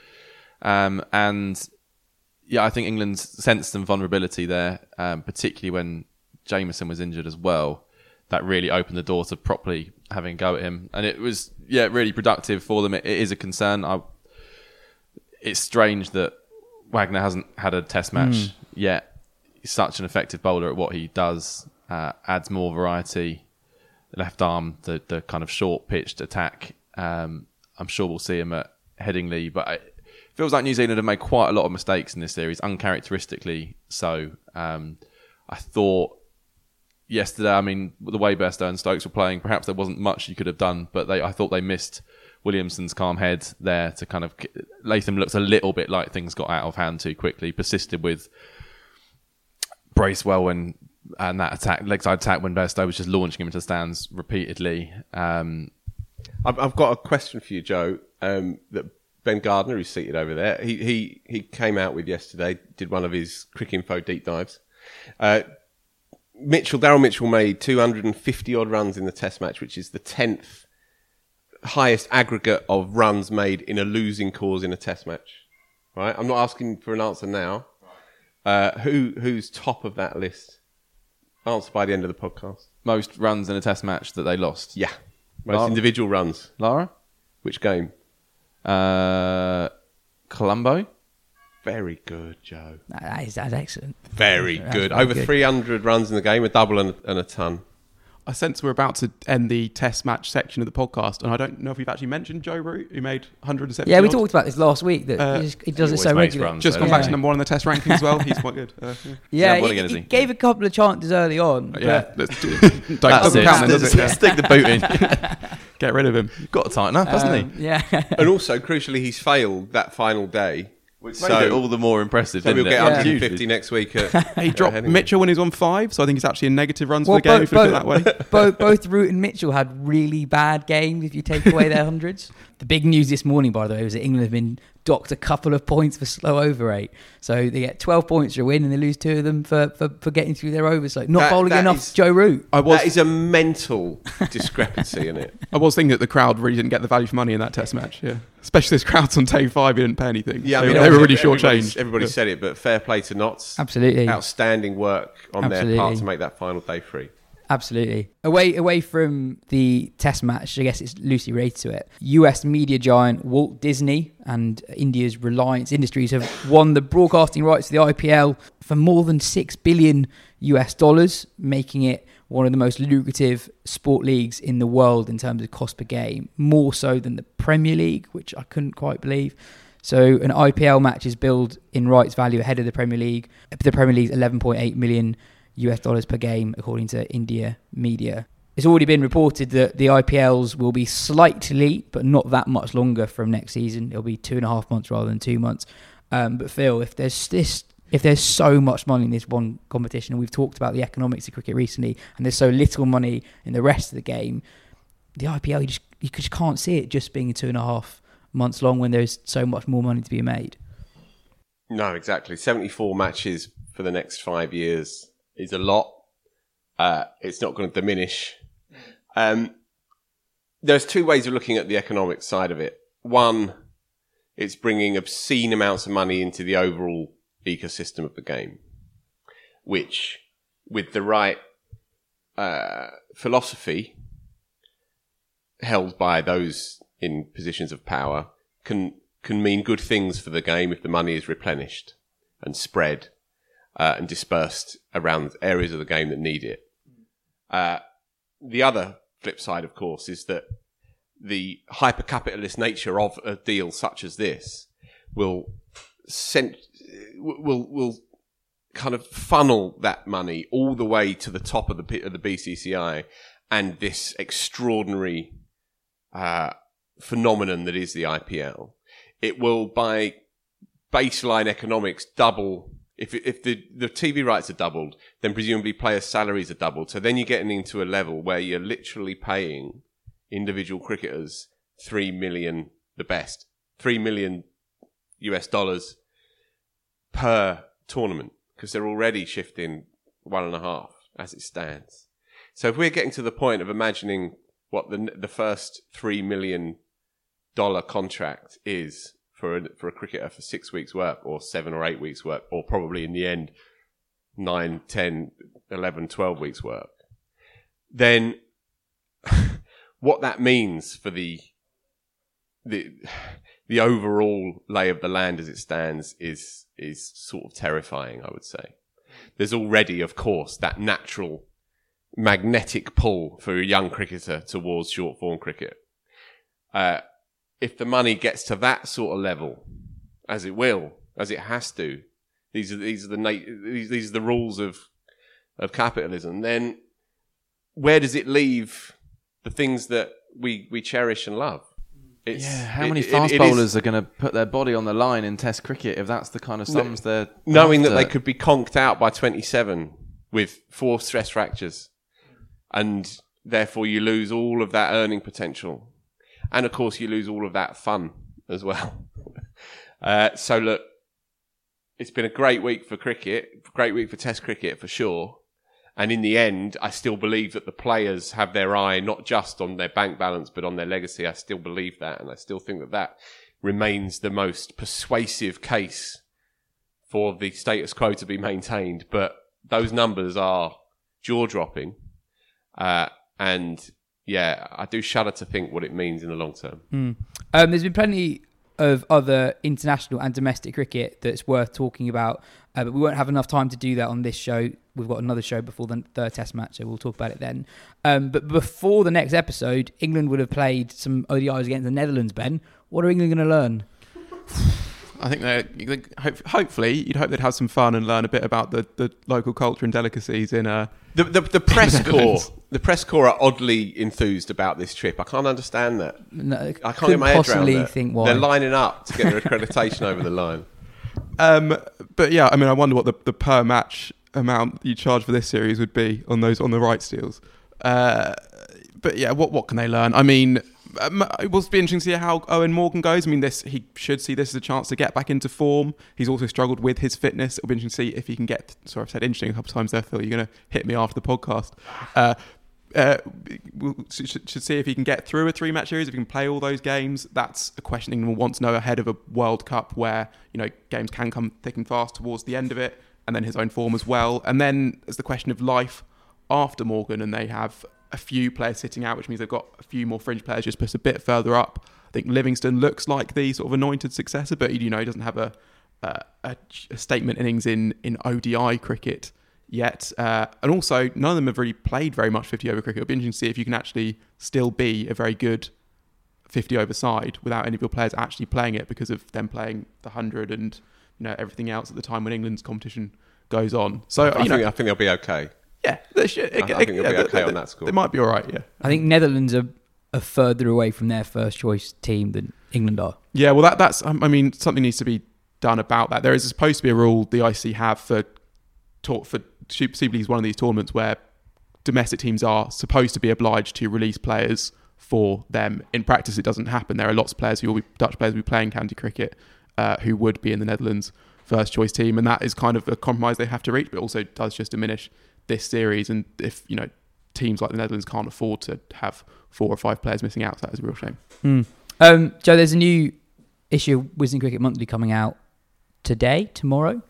Um, and yeah, I think England sensed some vulnerability there, um, particularly when Jameson was injured as well. That really opened the door to properly having a go at him, and it was yeah really productive for them. It, it is a concern. I. It's strange that Wagner hasn't had a Test match mm. yet. He's such an effective bowler at what he does. Uh, adds more variety. Left arm, the the kind of short pitched attack. Um, I'm sure we'll see him at Headingley, but it feels like New Zealand have made quite a lot of mistakes in this series, uncharacteristically so. Um, I thought yesterday, I mean, the way Bairstow and Stokes were playing, perhaps there wasn't much you could have done, but they I thought they missed Williamson's calm head there to kind of... Latham looks a little bit like things got out of hand too quickly, persisted with Bracewell when, and that attack, leg side attack when Bairstow was just launching him into the stands repeatedly. Um, I've, I've got a question for you, Joe, um, that Ben Gardner, who's seated over there, he, he, he came out with yesterday, did one of his Cricinfo deep dives. Uh, Mitchell, Daryl Mitchell made two hundred fifty odd runs in the Test match, which is the tenth highest aggregate of runs made in a losing cause in a Test match. Right? I'm not asking for an answer now. Uh, who who's top of that list? Answer by the end of the podcast. Most runs in a test match that they lost. Yeah. Most Lara? individual runs. Lara? Which game? Uh, Colombo? Very good, Joe. That is, that's excellent. Very That's good. very Over good. three hundred runs in the game, a double and a, and a ton. I sense we're about to end the test match section of the podcast, and I don't know if we've actually mentioned Joe Root, who made one hundred seventy. Yeah, we odd. talked about this last week, that Uh, he, just, he does he it so always makes regularly. runs, Just so gone yeah. back to number one on the test rankings as well. He's quite good. Uh, yeah. Yeah, Yeah, what he, again, is he he? gave a couple of chances early on. But yeah, let's do, don't That's doesn't it. count then, does it? Yeah. Stick the boot in. Get rid of him. Got to tighten up, hasn't um, he? Yeah. And also, crucially, he's failed that final day. Which So- made it all the more impressive. So we'll didn't get it? one hundred Hugely. fifty next week. At, He at dropped Headingley. Mitchell when he's on five, so I think he's actually in negative runs Well, for the game, both, if you look at it that way. both, both Root and Mitchell had really bad games if you take away their hundreds. The big news this morning, by the way, was that England have been docked a couple of points for slow over rate. So they get twelve points for a win and they lose two of them for, for, for getting through their overs. So not That- bowling that enough is- Joe Root. I was, That is a mental discrepancy, isn't it? I was thinking that the crowd really didn't get the value for money in that test match. Yeah, especially this crowd's on day five, he didn't pay anything. Yeah, I they, mean, they were really everybody- shortchanged. Everybody Yeah. said it, but fair play to Notts. Absolutely. Outstanding work on Absolutely. their part to make that final day free. Absolutely. Away away from the test match, I guess it's loosely related to it. U S media giant Walt Disney and India's Reliance Industries have won the broadcasting rights to the I P L for more than six billion U S dollars, making it one of the most lucrative sport leagues in the world in terms of cost per game, more so than the Premier League, which I couldn't quite believe. So an I P L match is billed in rights value ahead of the Premier League. The Premier League's eleven point eight million U S dollars per game, according to India Media. It's already been reported that the I P Ls will be slightly, but not that much longer from next season. It'll be two and a half months rather than two months. Um, but Phil, if there's this, if there's so much money in this one competition, and we've talked about the economics of cricket recently, and there's so little money in the rest of the game, the I P L you just you just can't see it just being two and a half months long when there's so much more money to be made. No, exactly. seventy-four matches for the next five years is a lot. Uh, it's not going to diminish. Um, there's two ways of looking at the economic side of it. One, it's bringing obscene amounts of money into the overall ecosystem of the game, which, with the right uh, philosophy held by those in positions of power, can can mean good things for the game if the money is replenished and spread uh, and dispersed around areas of the game that need it. Uh, the other flip side, of course, is that the hyper-capitalist nature of a deal such as this will send, will will kind of funnel that money all the way to the top of the P- of the B C C I and this extraordinary uh, phenomenon that is the I P L. It will, by baseline economics, double. If if the, the T V rights are doubled, then presumably players' salaries are doubled. So then you're getting into a level where you're literally paying individual cricketers three million, the best, three million U S dollars per tournament, because they're already shifting one and a half as it stands. So if we're getting to the point of imagining what the the first three million dollar contract is for a, for a cricketer for six weeks work or seven or eight weeks work, or probably in the end nine, ten, eleven, twelve weeks work, then what that means for the the the overall lay of the land as it stands is is sort of terrifying, I would say. There's already, of course, that natural magnetic pull for a young cricketer towards short form cricket. Uh, if the money gets to that sort of level, as it will, as it has to, these are these are the na- these, these are the rules of of capitalism. Then where does it leave the things that we we cherish and love? It's, yeah, how it- many it- fast it bowlers is- are going to put their body on the line in Test cricket if that's the kind of sums they're knowing that after? they could be conked out by twenty-seven with four stress fractures, and therefore you lose all of that earning potential, and of course you lose all of that fun as well. uh, so look, it's been a great week for cricket, great week for Test cricket for sure. And in the end, I still believe that the players have their eye not just on their bank balance, but on their legacy. I still believe that. And I still think that that remains the most persuasive case for the status quo to be maintained. But those numbers are jaw-dropping. Uh, and yeah, I do shudder to think what it means in the long term. Mm. Um, there's been plenty of other international and domestic cricket that's worth talking about, uh, but we won't have enough time to do that on this show. We've got another show before the third test match, so we'll talk about it then. Um, but before the next episode, England would have played some O D Is against the Netherlands, Ben. What are England going to learn? I think they hope, hopefully you'd hope they'd have some fun and learn a bit about the, the local culture and delicacies in uh, the, the the press corps. The press corps are oddly enthused about this trip. I can't understand that. No, I can't get my head around that. Think why. They're lining up to get their accreditation over the line. Um, but yeah, I mean, I wonder what the, the per match amount you charge for this series would be on those on the rights deals. Uh, but yeah, what what can they learn? I mean. Um, it will be interesting to see how Owen Morgan goes. I mean, this he should see this as a chance to get back into form. He's also struggled with his fitness. It'll be interesting to see if he can get. Sorry, I've said interesting a couple of times there, Phil. You're going to hit me after the podcast. Uh, uh, we'll, should, should see if he can get through a three-match series. If he can play all those games, that's a question England will want to know ahead of a World Cup, where you know games can come thick and fast towards the end of it, and then his own form as well. And then there's the question of life after Morgan, and they have a few players sitting out, which means they've got a few more fringe players just put a bit further up. I think Livingston looks like the sort of anointed successor, but you know he doesn't have a a, a statement innings in, in O D I cricket yet. Uh, and also, none of them have really played very much fifty-over cricket. It'll be interesting to see if you can actually still be a very good fifty-over side without any of your players actually playing it because of them playing the one hundred and you know everything else at the time when England's competition goes on. So I, you know, think, I think they'll be okay. Yeah, they should. I, I think it'll be yeah, okay they, on that score. They might be all right, yeah. I think Netherlands are, are further away from their first choice team than England are. Yeah, well, that that's. I mean, something needs to be done about that. There is supposed to be a rule the I C C have for for Super League is one of these tournaments where domestic teams are supposed to be obliged to release players for them. In practice, it doesn't happen. There are lots of players who will be Dutch players who will be playing county cricket uh, who would be in the Netherlands first choice team, and that is kind of a compromise they have to reach, but also does just diminish this series. And if you know teams like the Netherlands can't afford to have four or five players missing out, so that is a real shame. Mm. Um, Joe, there's a new issue of Wisden Cricket Monthly coming out today, tomorrow.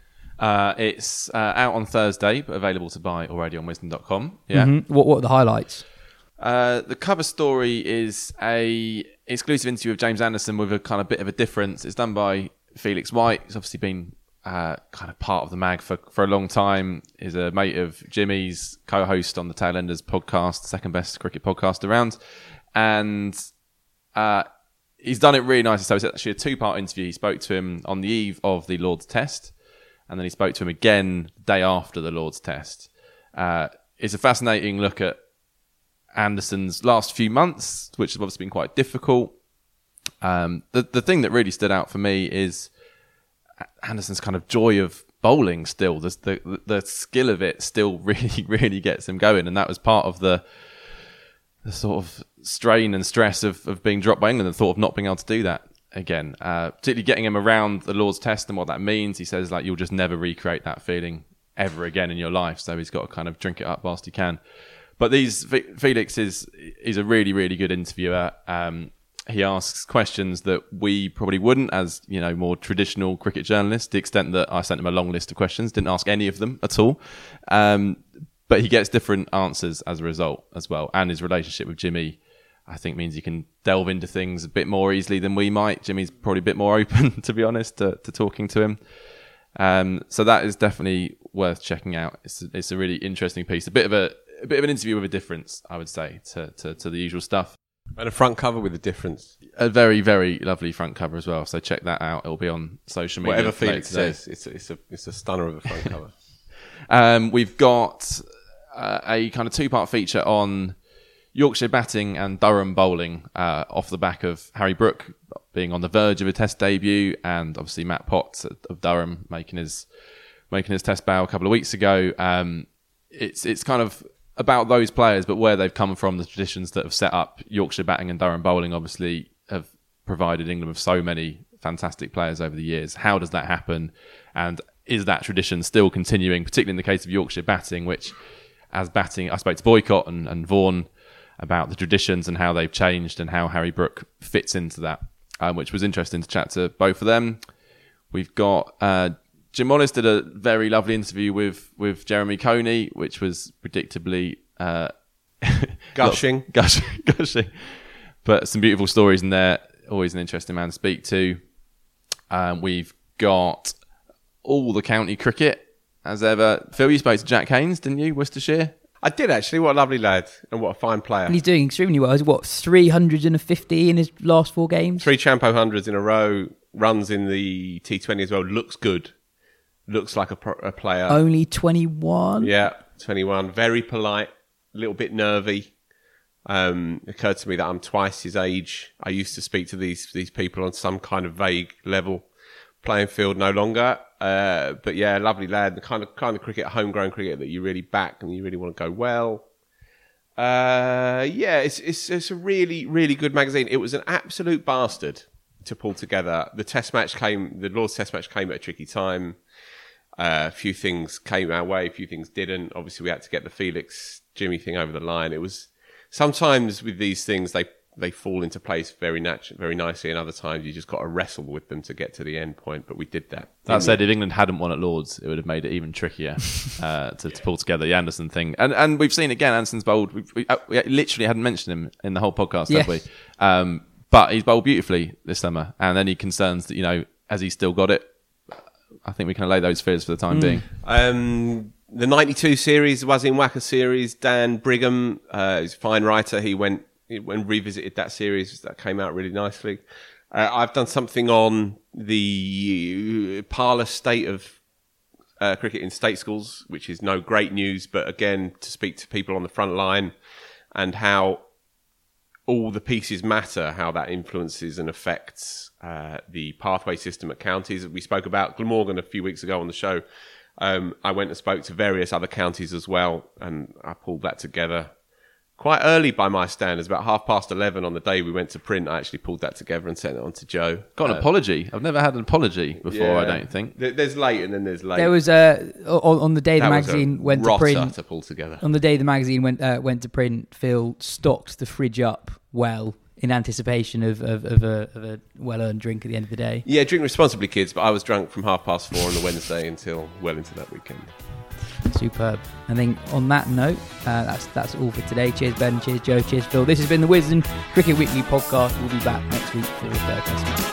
Uh, it's uh, out on Thursday, but available to buy already on wisden dot com. Yeah. Mm-hmm. What What are the highlights? Uh, the cover story is a exclusive interview of James Anderson with a kind of bit of a difference. It's done by Felix White. He's obviously been uh, kind of part of the mag for, for a long time. He's a mate of Jimmy's, co-host on the Tailenders podcast, second best cricket podcast around. And uh, he's done it really nicely. So it's actually a two-part interview. He spoke to him on the eve of the Lord's Test, and then he spoke to him again the day after the Lord's Test. Uh, it's a fascinating look at Anderson's last few months, which have obviously been quite difficult. Um, the the thing that really stood out for me is Anderson's kind of joy of bowling still. The, the, the skill of it still really, really gets him going. And that was part of the the sort of strain and stress of, of being dropped by England, and thought of not being able to do that again. Uh, particularly getting him around the Lord's Test and what that means. He says, like, you'll just never recreate that feeling ever again in your life. So he's got to kind of drink it up whilst he can. But these Felix is is a really, really good interviewer. Um, he asks questions that we probably wouldn't, as you know, more traditional cricket journalists. To the extent that I sent him a long list of questions, didn't ask any of them at all. Um, but he gets different answers as a result as well. And his relationship with Jimmy, I think, means he can delve into things a bit more easily than we might. Jimmy's probably a bit more open, to be honest, to, to talking to him. Um, so that is definitely worth checking out. It's it's a really interesting piece. A bit of a A bit of an interview with a difference, I would say, to, to, to the usual stuff. And a front cover with a difference. A very, very lovely front cover as well. So check that out. It'll be on social media. Whatever Felix says, it's a, it's a it's a stunner of a front cover. um, we've got uh, a kind of two-part feature on Yorkshire batting and Durham bowling uh, off the back of Harry Brook being on the verge of a Test debut, and obviously Matt Potts of Durham making his making his Test bow a couple of weeks ago. Um, it's it's kind of about those players, but where they've come from, the traditions that have set up Yorkshire batting and Durham bowling obviously have provided England with so many fantastic players over the years. How does that happen? And is that tradition still continuing, particularly in the case of Yorkshire batting, which as batting, I spoke to Boycott and, and Vaughan about the traditions and how they've changed and how Harry Brook fits into that, um, which was interesting to chat to both of them. We've got uh, Jim Wallace did a very lovely interview with, with Jeremy Coney, which was predictably uh, gushing, gushing, gushing. But some beautiful stories in there. Always an interesting man to speak to. Um, we've got all the county cricket as ever. Phil, you spoke to Jack Haynes, didn't you, Worcestershire? I did actually. What a lovely lad and what a fine player. And he's doing extremely well. He's what, three hundred fifty in his last four games? Three Champo hundreds in a row. Runs in the T twenty as well. Looks good. Looks like a, pro- a player. Only twenty-one? Yeah, twenty-one. Very polite. A little bit nervy. Um, it occurred to me that I'm twice his age. I used to speak to these these people on some kind of vague level playing field, no longer. Uh, but yeah, lovely lad. The kind of kind of cricket, homegrown cricket that you really back and you really want to go well. Uh, yeah, it's it's it's a really really good magazine. It was an absolute bastard to pull together. The test match came, the Lord's test match came at a tricky time. Uh, a few things came our way, a few things didn't. Obviously, we had to get the Felix Jimmy thing over the line. It was sometimes with these things they they fall into place very natu- very nicely, and other times you just got to wrestle with them to get to the end point. But we did that. That said, if England hadn't won at Lords, it would have made it even trickier uh, to, to pull together the Anderson thing. And and we've seen again, Anderson's bowled. We, we, uh, we literally hadn't mentioned him in the whole podcast, yes. have we? Um, but he's bowled beautifully this summer, and any concerns that, you know, has he still got it? I think we can allay those fears for the time mm. being. Um, the ninety-two series, the Wasim Waka series, Dan Brigham, uh, he's a fine writer. He went and revisited that series. That came out really nicely. Uh, I've done something on the parlour state of uh, cricket in state schools, which is no great news, but again, to speak to people on the front line and how all the pieces matter, how that influences and affects uh, the pathway system at counties. We spoke about Glamorgan a few weeks ago on the show. Um, I went and spoke to various other counties as well, and I pulled that together quite early by my standards, about half past eleven on the day we went to print. I actually pulled that together and sent it on to Joe. Got an uh, apology. I've never had an apology before, yeah. I don't think. There's late and then there's late. There was a, on, on the day the that magazine went to print. To pull together. On the day the magazine went uh, went to print, Phil stocked the fridge up well in anticipation of, of, of a, of a well-earned drink at the end of the day. Yeah, drink responsibly, kids, but I was drunk from half past four on the Wednesday until well into that weekend. Superb. I think on that note, uh, that's that's all for today. Cheers, Ben. Cheers, Joe. Cheers, Phil. This has been the Wisden Cricket Weekly podcast. We'll be back next week for the third test match.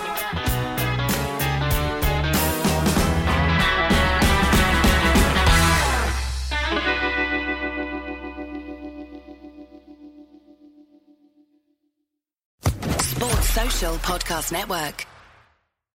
Sports Social Podcast Network.